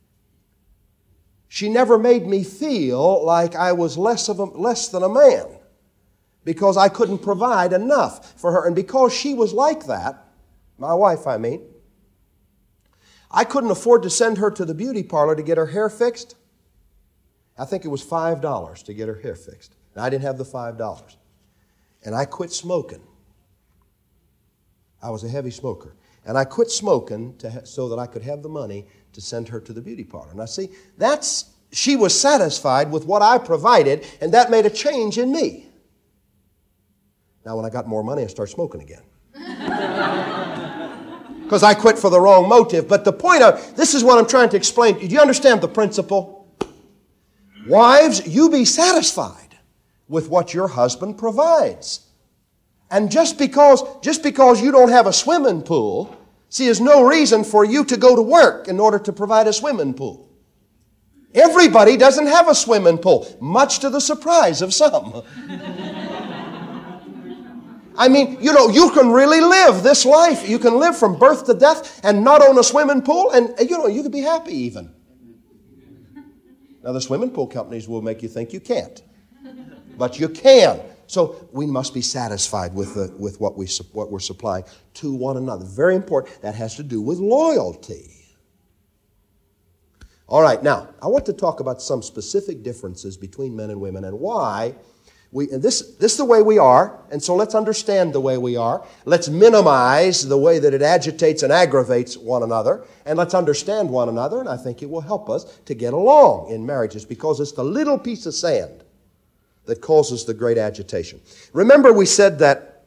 She never made me feel like I was less than a man because I couldn't provide enough for her. And because she was like that, my wife, I mean, I couldn't afford to send her to the beauty parlor to get her hair fixed. I think it was $5 to get her hair fixed. And I didn't have the $5. And I quit smoking. I was a heavy smoker. And I quit smoking so that I could have the money to send her to the beauty parlor. Now see, she was satisfied with what I provided, and that made a change in me. Now when I got more money, I started smoking again. Because I quit for the wrong motive. But the point this is what I'm trying to explain. Do you understand the principle? Wives, you be satisfied with what your husband provides. And just because you don't have a swimming pool, see, there's no reason for you to go to work in order to provide a swimming pool. Everybody doesn't have a swimming pool, much to the surprise of some. I mean, you can really live this life. You can live from birth to death and not own a swimming pool, and you can be happy even. Now, the swimming pool companies will make you think you can't. But you can. So we must be satisfied with what we're supplying to one another. Very important. That has to do with loyalty. All right, now, I want to talk about some specific differences between men and women and why this is the way we are, and so let's understand the way we are. Let's minimize the way that it agitates and aggravates one another, and let's understand one another, and I think it will help us to get along in marriages because it's the little piece of sand that causes the great agitation. Remember we said that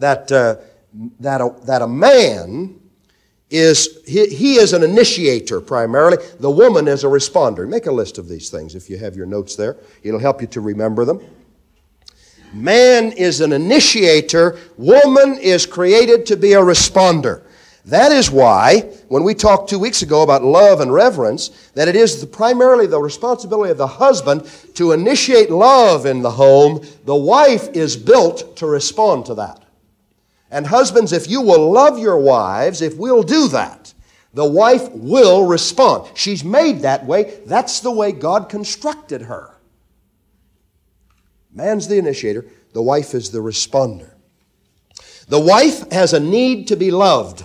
a man he is an initiator primarily. The woman is a responder. Make a list of these things if you have your notes there. It'll help you to remember them. Man is an initiator. Woman is created to be a responder. That is why, when we talked 2 weeks ago about love and reverence, that it is primarily the responsibility of the husband to initiate love in the home. The wife is built to respond to that. And husbands, if you will love your wives, if we'll do that, the wife will respond. She's made that way. That's the way God constructed her. Man's the initiator. The wife is the responder. The wife has a need to be loved.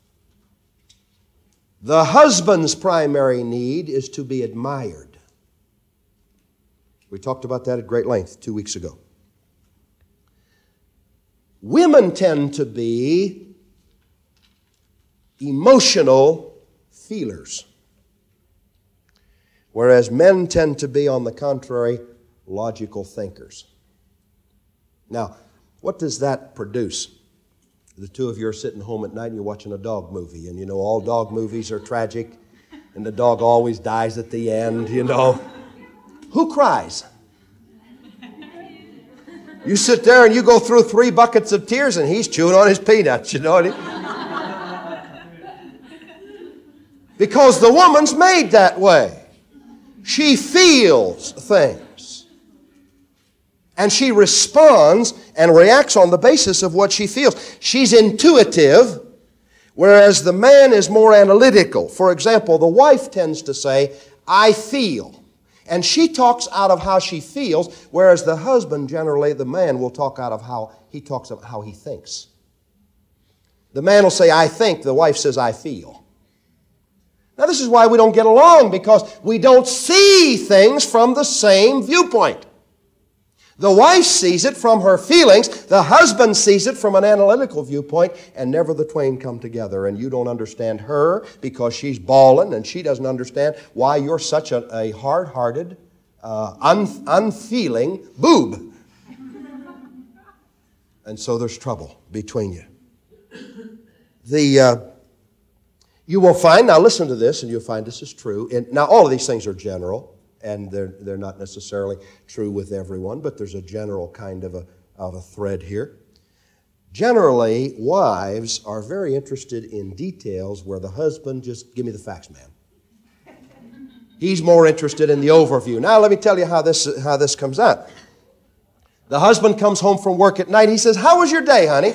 The husband's primary need is to be admired. We talked about that at great length 2 weeks ago. Women tend to be emotional feelers, whereas men tend to be, on the contrary, logical thinkers. Now, what does that produce? The two of you are sitting home at night and you're watching a dog movie, and you know all dog movies are tragic, and the dog always dies at the end, you know. Who cries? You sit there and you go through 3 buckets of tears and he's chewing on his peanuts, you know. Because the woman's made that way. She feels things. And she responds and reacts on the basis of what she feels. She's intuitive, whereas the man is more analytical. For example, the wife tends to say, I feel. And she talks out of how she feels, whereas the husband, generally, the man, will talk out of how he talks of how he thinks. The man will say, I think. The wife says, I feel. Now, this is why we don't get along, because we don't see things from the same viewpoint. The wife sees it from her feelings. The husband sees it from an analytical viewpoint, and never the twain come together. And you don't understand her because she's bawling, and she doesn't understand why you're such a hard-hearted, unfeeling boob. And so there's trouble between you. You will find, now listen to this, and you'll find this is true. Now, all of these things are general. And they're not necessarily true with everyone, but there's a general kind of a thread here. Generally, wives are very interested in details where the husband just, give me the facts, man. He's more interested in the overview. Now, let me tell you how this comes out. The husband comes home from work at night. He says, how was your day, honey?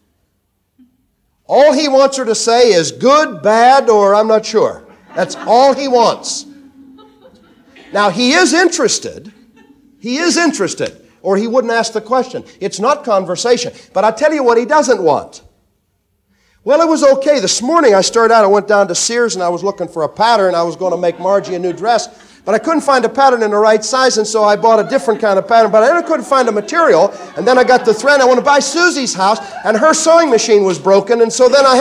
All he wants her to say is good, bad, or I'm not sure. That's all he wants. Now, he is interested, or he wouldn't ask the question. It's not conversation. But I'll tell you what he doesn't want. Well, it was okay. This morning I went down to Sears and I was looking for a pattern. I was going to make Margie a new dress, but I couldn't find a pattern in the right size, and so I bought a different kind of pattern, but I couldn't find a material, and then I got the thread. I went to buy Susie's house, and her sewing machine was broken, and so then I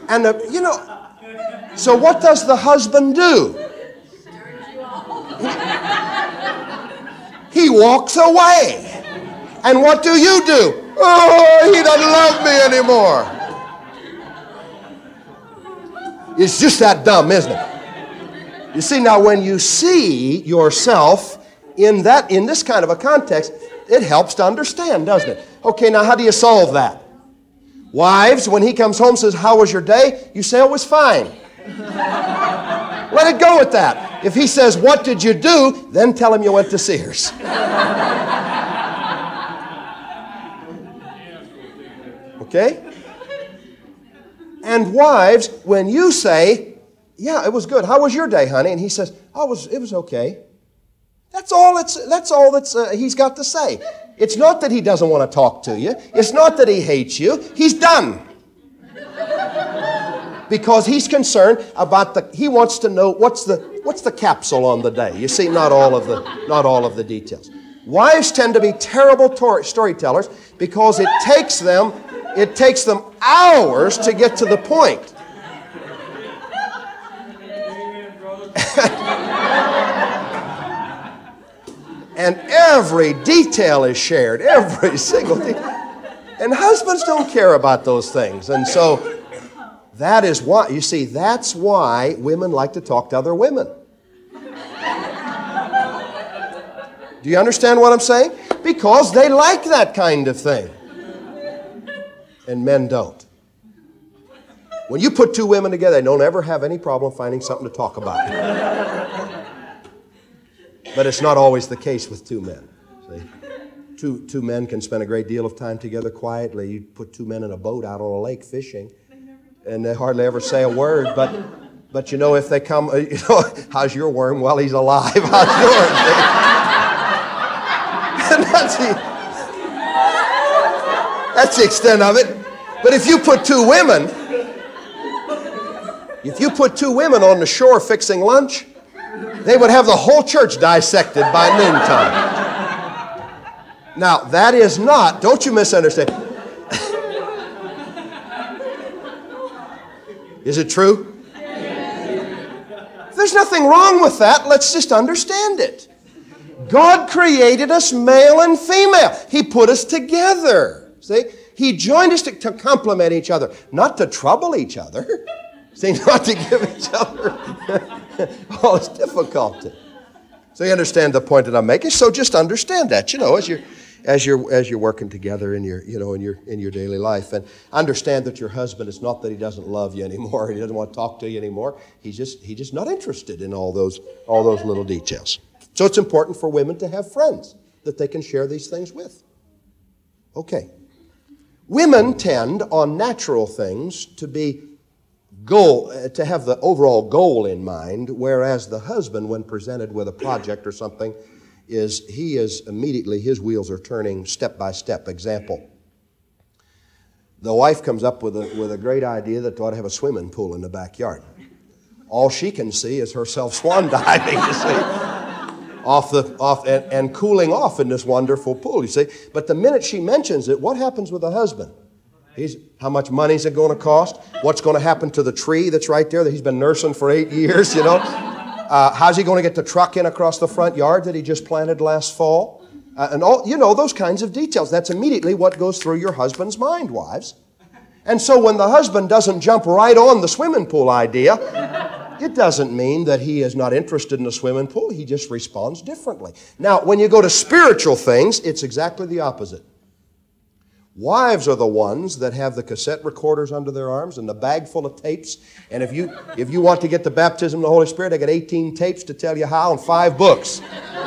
had, so what does the husband do? He walks away. And what do you do? Oh, he doesn't love me anymore. It's just that dumb, isn't it? You see, now when you see yourself in this kind of a context, it helps to understand, doesn't it? Okay, now how do you solve that? Wives, when he comes home and says, how was your day? You say, it was fine. Let it go at that. If he says, what did you do? Then tell him you went to Sears. Okay? And wives, when you say, yeah, it was good. How was your day, honey? And he says, it was okay. That's all that's he's got to say. It's not that he doesn't want to talk to you. It's not that he hates you. He's done. Because he's concerned about he wants to know what's the capsule on the day. You see, not all of the details. Wives tend to be terrible storytellers because it takes them hours to get to the point. And every detail is shared, every single detail. And husbands don't care about those things. And so that is why, you see, that's why women like to talk to other women. Do you understand what I'm saying? Because they like that kind of thing. And men don't. When you put two women together, they don't ever have any problem finding something to talk about. But it's not always the case with two men. See? Two men can spend a great deal of time together quietly. You put two men in a boat out on a lake fishing, and they hardly ever say a word. But you know, if they come, how's your worm? Well, he's alive. How's yours? And that's the extent of it. But if you put two women on the shore fixing lunch, they would have the whole church dissected by noontime. Now, that is not, don't you misunderstand. Is it true? There's nothing wrong with that. Let's just understand it. God created us male and female. He put us together. See? He joined us to complement each other, not to trouble each other. See, not to give each other all this difficulty. So you understand the point that I'm making. So just understand that, as you're working together in your daily life, and understand that your husband, it's not that he doesn't love you anymore, he doesn't want to talk to you anymore. He's just not interested in all those little details. So it's important for women to have friends that they can share these things with. Okay. Women tend on natural things to have the overall goal in mind, whereas the husband, when presented with a project or something, his wheels are turning step by step. Example, the wife comes up with a great idea that ought to have a swimming pool in the backyard. All she can see is herself swan diving, you see, and cooling off in this wonderful pool, you see. But the minute she mentions it, what happens with the husband? How much money is it going to cost? What's going to happen to the tree that's right there that he's been nursing for 8 years, How's he going to get the truck in across the front yard that he just planted last fall? And all, those kinds of details. That's immediately what goes through your husband's mind, wives. And so when the husband doesn't jump right on the swimming pool idea, it doesn't mean that he is not interested in the swimming pool. He just responds differently. Now, when you go to spiritual things, it's exactly the opposite. Wives are the ones that have the cassette recorders under their arms and the bag full of tapes. And if you want to get the baptism of the Holy Spirit, they got 18 tapes to tell you how and 5 books.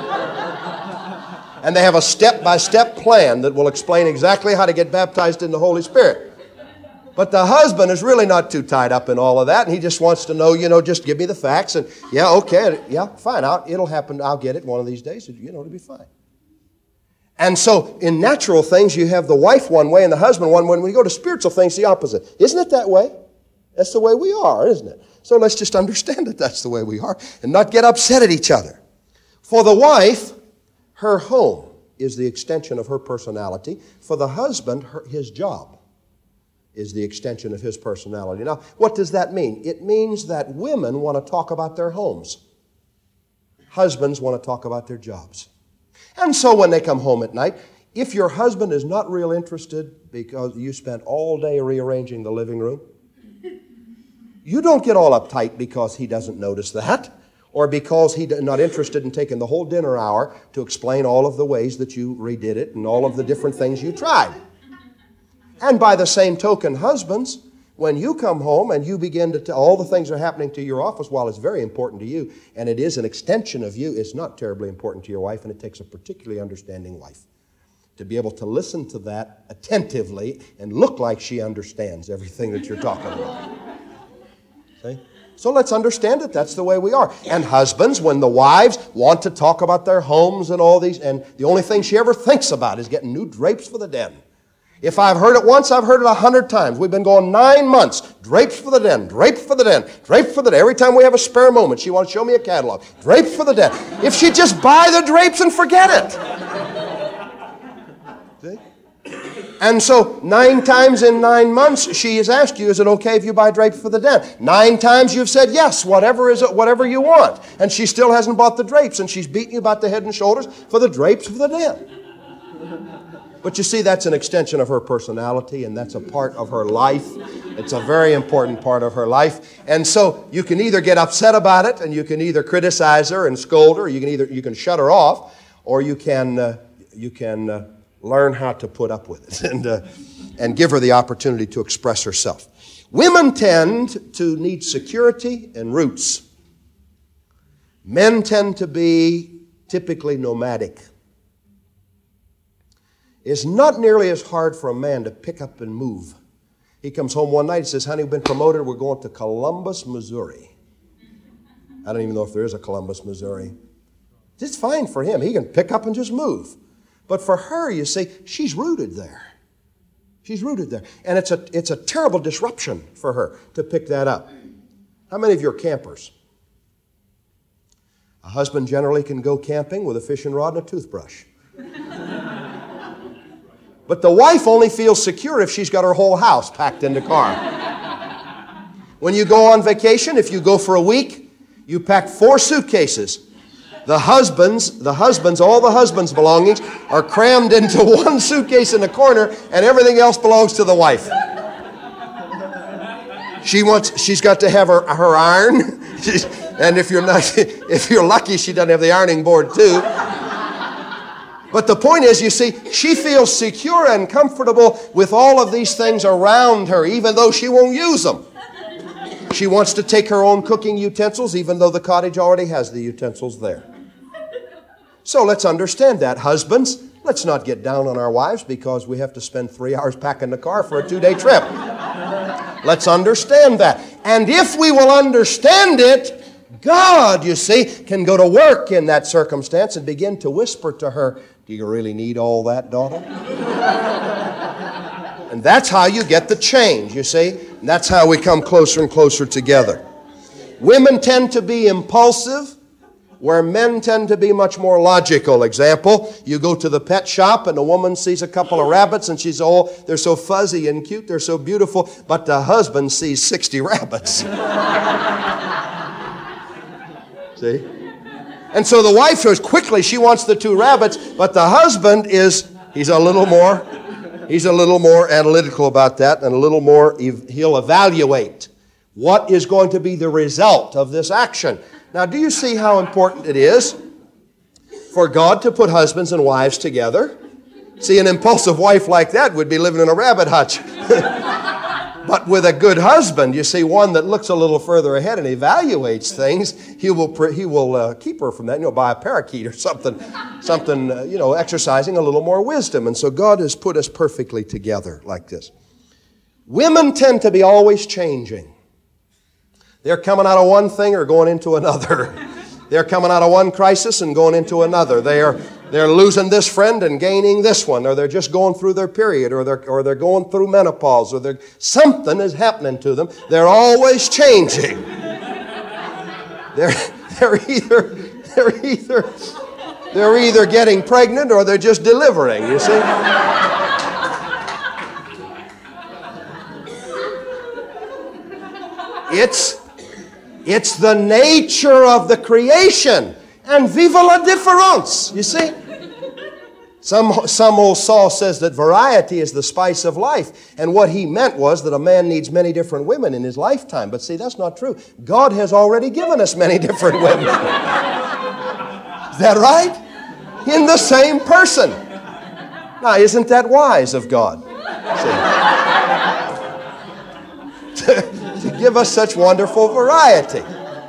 And they have a step-by-step plan that will explain exactly how to get baptized in the Holy Spirit. But the husband is really not too tied up in all of that, and he just wants to know, just give me the facts, and fine, it'll happen, I'll get it one of these days, it'll be fine. And so in natural things, you have the wife one way and the husband one way. When you go to spiritual things, the opposite. Isn't it that way? That's the way we are, isn't it? So let's just understand that that's the way we are and not get upset at each other. For the wife, her home is the extension of her personality. For the husband, his job is the extension of his personality. Now, what does that mean? It means that women want to talk about their homes. Husbands want to talk about their jobs. And so when they come home at night, if your husband is not real interested because you spent all day rearranging the living room, you don't get all uptight because he doesn't notice that, or because he's not interested in taking the whole dinner hour to explain all of the ways that you redid it and all of the different things you tried. And by the same token, husbands, when you come home and you begin to tell all the things that are happening to your office, while it's very important to you, and it is an extension of you, it's not terribly important to your wife, and it takes a particularly understanding wife to be able to listen to that attentively and look like she understands everything that you're talking about. See? So let's understand it. That's the way we are. And husbands, when the wives want to talk about their homes and all these, and the only thing she ever thinks about is getting new drapes for the den. If I've heard it once, I've heard it 100 times. We've been going 9 months. Drapes for the den, drapes for the den, drapes for the den. Every time we have a spare moment, she wants to show me a catalog. Drapes for the den. If she'd just buy the drapes and forget it. See? And so 9 times in 9 months, she has asked you, is it okay if you buy drapes for the den? 9 times you've said yes, whatever you want. And she still hasn't bought the drapes, and she's beating you about the head and shoulders for the drapes for the den. But you see, that's an extension of her personality, and that's a part of her life. It's a very important part of her life. And so you can either get upset about it, and you can either criticize her and scold her, or you can shut her off, or you can learn how to put up with it and give her the opportunity to express herself. Women tend to need security and roots. Men tend to be typically nomadic. It's not nearly as hard for a man to pick up and move. He comes home one night and says, honey, we've been promoted. We're going to Columbus, Missouri. I don't even know if there is a Columbus, Missouri. It's fine for him. He can pick up and just move. But for her, you see, she's rooted there. She's rooted there. And it's a terrible disruption for her to pick that up. How many of you are campers? A husband generally can go camping with a fishing rod and a toothbrush. But the wife only feels secure if she's got her whole house packed in the car. When you go on vacation, if you go for a week, you pack 4 suitcases. All the husband's belongings are crammed into one suitcase in the corner, and everything else belongs to the wife. She's got to have her iron, and if you're lucky, she doesn't have the ironing board too. But the point is, you see, she feels secure and comfortable with all of these things around her, even though she won't use them. She wants to take her own cooking utensils, even though the cottage already has the utensils there. So let's understand that. Husbands, let's not get down on our wives because we have to spend 3 hours packing the car for a 2-day trip. Let's understand that. And if we will understand it, God, you see, can go to work in that circumstance and begin to whisper to her, do you really need all that, daughter? And that's how you get the change, you see. And that's how we come closer and closer together. Women tend to be impulsive, where men tend to be much more logical. Example, you go to the pet shop and a woman sees a couple of rabbits and she's they're so fuzzy and cute, they're so beautiful, but the husband sees 60 rabbits. See? And so the wife goes quickly, she wants the 2 rabbits, but the husband he's a little more analytical about that, and a little more, he'll evaluate what is going to be the result of this action. Now, do you see how important it is for God to put husbands and wives together? See, an impulsive wife like that would be living in a rabbit hutch. But with a good husband, you see, one that looks a little further ahead and evaluates things, he will keep her from that. Buy a parakeet or something, exercising a little more wisdom. And so God has put us perfectly together like this. Women tend to be always changing. They're coming out of one thing or going into another. They're coming out of one crisis and going into another. They're losing this friend and gaining this one, or they're just going through their period, or they're going through menopause, or something is happening to them. They're always changing. They're either getting pregnant or they're just delivering, you see. It's the nature of the creation. And vive la différence, you see. Some old saw says that variety is the spice of life. And what he meant was that a man needs many different women in his lifetime. But see, that's not true. God has already given us many different women. Is that right? In the same person. Now, isn't that wise of God? To give us such wonderful variety.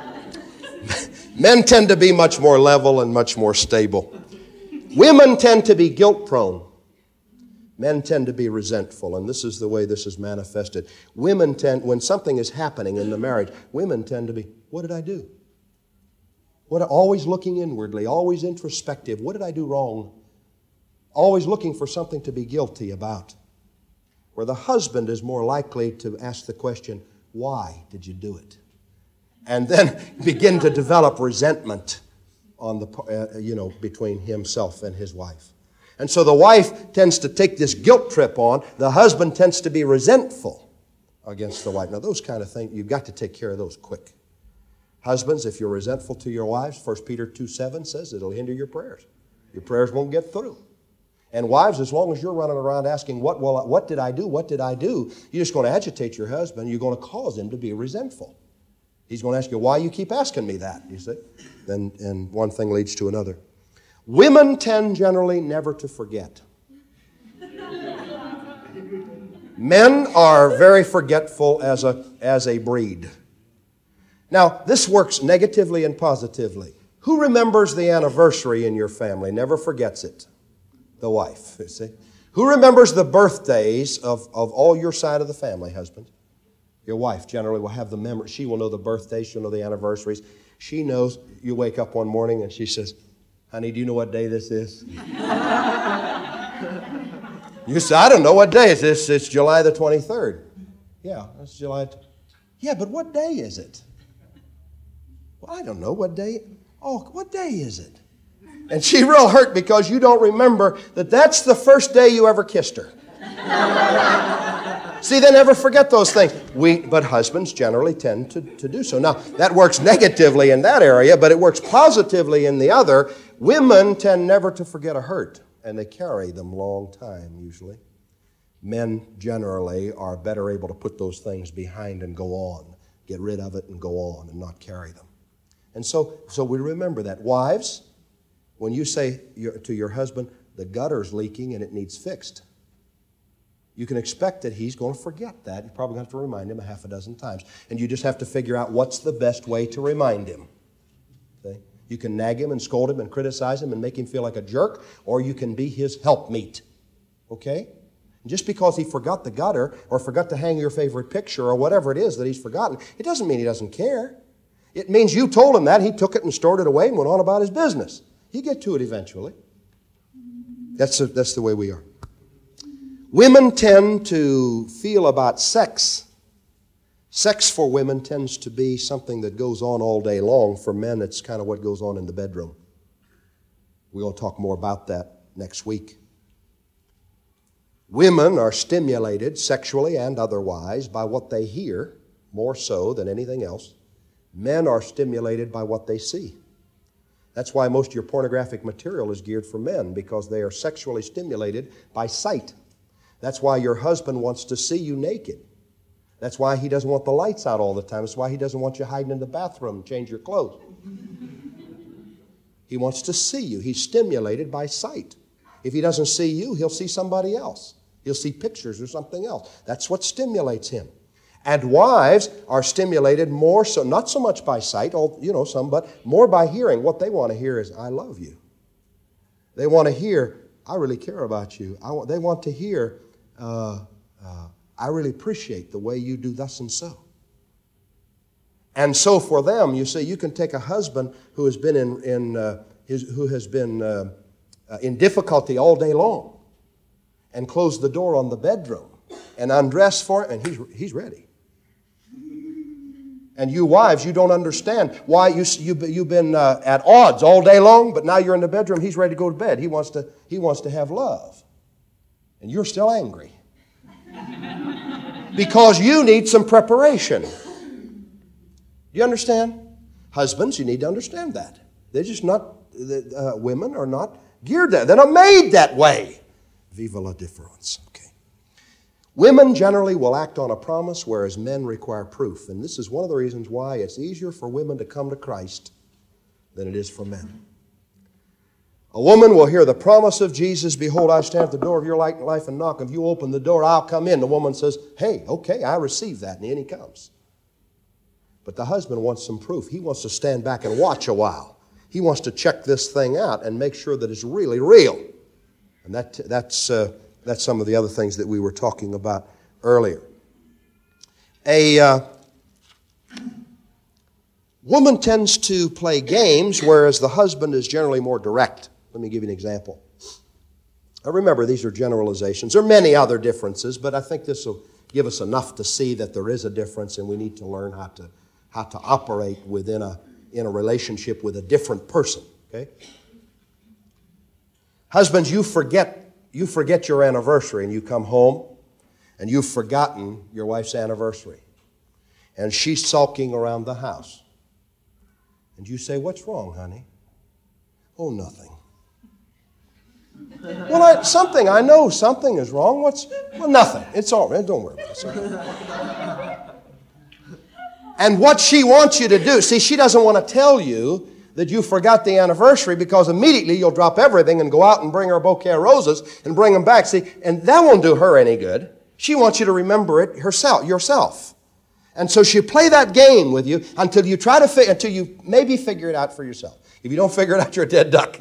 Men tend to be much more level and much more stable. Women tend to be guilt-prone. Men tend to be resentful, and this is the way this is manifested. Women tend, when something is happening in the marriage, women tend to be, what did I do? Always looking inwardly, always introspective. What did I do wrong? Always looking for something to be guilty about. Where the husband is more likely to ask the question, why did you do it? And then begin to develop resentment on the, between himself and his wife. And so the wife tends to take this guilt trip on. The husband tends to be resentful against the wife. Now, those kind of things, you've got to take care of those quick. Husbands, if you're resentful to your wives, 1 Peter 2:7 says it'll hinder your prayers. Your prayers won't get through. And wives, as long as you're running around asking, what did I do? What did I do? You're just going to agitate your husband. You're going to cause him to be resentful. He's going to ask you, why you keep asking me that, you see? And one thing leads to another. Women tend generally never to forget. Men are very forgetful as a breed. Now, this works negatively and positively. Who remembers the anniversary in your family? Never forgets it. The wife, you see. Who remembers the birthdays of all your side of the family, husband? Your wife generally will have the memory. She will know the birthdays. She'll know the anniversaries. She knows. You wake up one morning and she says, honey, do you know what day this is? You say, I don't know what day is this. It's July the 23rd. Yeah, that's July. Yeah, but what day is it? Well, I don't know what day. Oh, what day is it? And she real hurt because you don't remember that that's the first day you ever kissed her. See, they never forget those things. But husbands generally tend to do so. Now, that works negatively in that area, but it works positively in the other. Women tend never to forget a hurt, and they carry them a long time, usually. Men generally are better able to put those things behind and go on, get rid of it and go on and not carry them. And so we remember that. Wives, when you say to your husband, the gutter's leaking and it needs fixed, you can expect that he's going to forget that. You're probably going to have to remind him a half a dozen times. And you just have to figure out what's the best way to remind him. See? You can nag him and scold him and criticize him and make him feel like a jerk, or you can be his helpmeet. Okay? And just because he forgot the gutter or forgot to hang your favorite picture or whatever it is that he's forgotten, it doesn't mean he doesn't care. It means you told him that, he took it and stored it away and went on about his business. You get to it eventually. That's the way we are. Women tend to feel about sex. Sex for women tends to be something that goes on all day long. For men, it's kind of what goes on in the bedroom. We're going to talk more about that next week. Women are stimulated sexually and otherwise by what they hear, more so than anything else. Men are stimulated by what they see. That's why most of your pornographic material is geared for men, because they are sexually stimulated by sight. That's why your husband wants to see you naked. That's why he doesn't want the lights out all the time. That's why he doesn't want you hiding in the bathroom and change your clothes. He wants to see you. He's stimulated by sight. If he doesn't see you, he'll see somebody else. He'll see pictures or something else. That's what stimulates him. And wives are stimulated more so, not so much by sight, some, but more by hearing. What they want to hear is, I love you. They want to hear, I really care about you. They want to hear, I really appreciate the way you do thus and so. And so for them, you see, you can take a husband who has been in difficulty all day long and close the door on the bedroom and undress for him, and he's ready. And you wives, you don't understand why you've been at odds all day long, but now you're in the bedroom, he's ready to go to bed. He wants to have love. And you're still angry. Because you need some preparation. You understand? Husbands, you need to understand that. They're just not, women are not geared that. They're not made that way. Viva la difference. Okay. Women generally will act on a promise, whereas men require proof. And this is one of the reasons why it's easier for women to come to Christ than it is for men. A woman will hear the promise of Jesus, behold, I stand at the door of your life and knock. If you open the door, I'll come in. The woman says, hey, okay, I receive that. And in he comes. But the husband wants some proof. He wants to stand back and watch a while. He wants to check this thing out and make sure that it's really real. And that's That's some of the other things that we were talking about earlier. A woman tends to play games, whereas the husband is generally more direct. Let me give you an example. Now remember, these are generalizations. There are many other differences, but I think this will give us enough to see that there is a difference, and we need to learn how to operate in a relationship with a different person. Okay? Husbands, you forget your anniversary, and you come home, and you've forgotten your wife's anniversary, and she's sulking around the house. And you say, "What's wrong, honey?" "Oh, nothing." "Well, I know something is wrong. Well, nothing. It's all right. Don't worry about it. It's all right." And what she wants you to do, see, she doesn't want to tell you that you forgot the anniversary, because immediately you'll drop everything and go out and bring her a bouquet of roses and bring them back. See, and that won't do her any good. She wants you to remember it yourself. And so she'll play that game with you until you maybe figure it out for yourself. If you don't figure it out, you're a dead duck.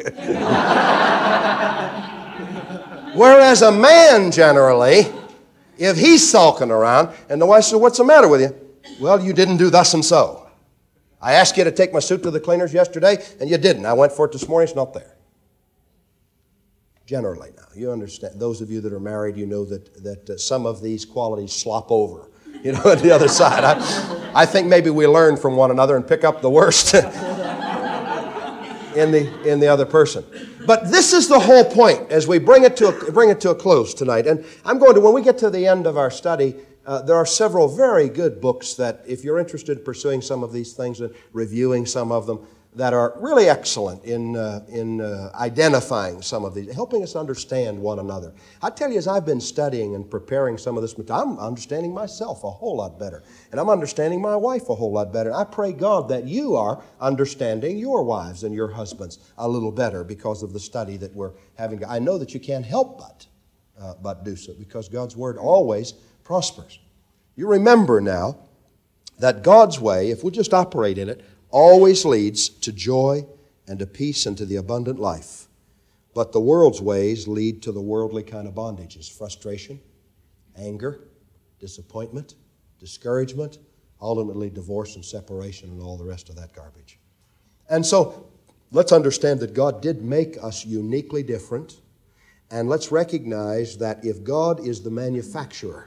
Whereas a man, generally, if he's sulking around, and the wife says, "What's the matter with you?" "Well, you didn't do thus and so. I asked you to take my suit to the cleaners yesterday, and you didn't. I went for it this morning, it's not there." Generally now, you understand. Those of you that are married, you know that some of these qualities slop over, at the other side. I think maybe we learn from one another and pick up the worst in the other person. But this is the whole point as we bring it to a close tonight. And when we get to the end of our study, there are several very good books that, if you're interested in pursuing some of these things and reviewing some of them, that are really excellent in identifying some of these, helping us understand one another. I tell you, as I've been studying and preparing some of this material, I'm understanding myself a whole lot better. And I'm understanding my wife a whole lot better. And I pray God that you are understanding your wives and your husbands a little better because of the study that we're having. I know that you can't help but do so, because God's Word always prospers. You remember now that God's way, if we just operate in it, always leads to joy and to peace and to the abundant life. But the world's ways lead to the worldly kind of bondages: frustration, anger, disappointment, discouragement, ultimately divorce and separation and all the rest of that garbage. And so let's understand that God did make us uniquely different, and let's recognize that if God is the manufacturer,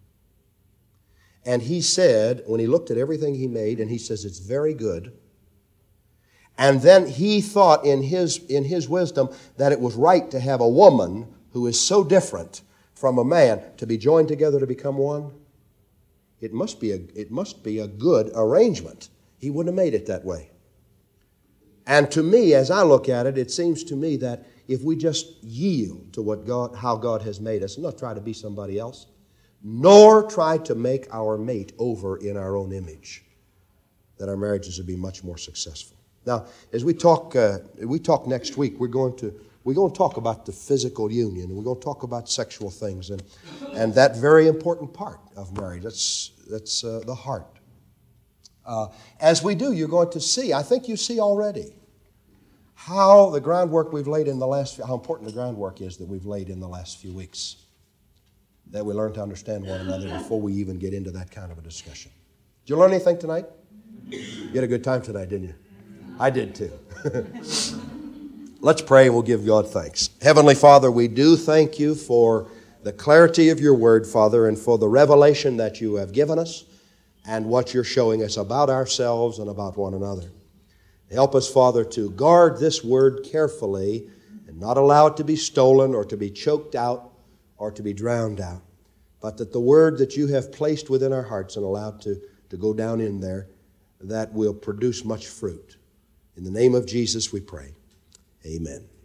and He said, when He looked at everything He made, and He says it's very good, and then He thought in His wisdom that it was right to have a woman who is so different from a man to be joined together to become one, it must be a good arrangement. He wouldn't have made it that way. And to me, as I look at it, it seems to me that if we just yield to how God has made us, and not try to be somebody else, nor try to make our mate over in our own image, that our marriages would be much more successful. Now, as we talk next week, we're going to talk about the physical union, and we're going to talk about sexual things, and that very important part of marriage. That's the heart. As we do, you're going to see, I think you see already, how the groundwork we've laid in how important the groundwork is that we've laid in the last few weeks, that we learn to understand one another before we even get into that kind of a discussion. Did you learn anything tonight? You had a good time tonight, didn't you? I did too. Let's pray and we'll give God thanks. Heavenly Father, we do thank You for the clarity of Your Word, Father, and for the revelation that You have given us and what You're showing us about ourselves and about one another. Help us, Father, to guard this Word carefully and not allow it to be stolen or to be choked out or to be drowned out, but that the Word that You have placed within our hearts and allowed to go down in there, that will produce much fruit. In the name of Jesus we pray. Amen.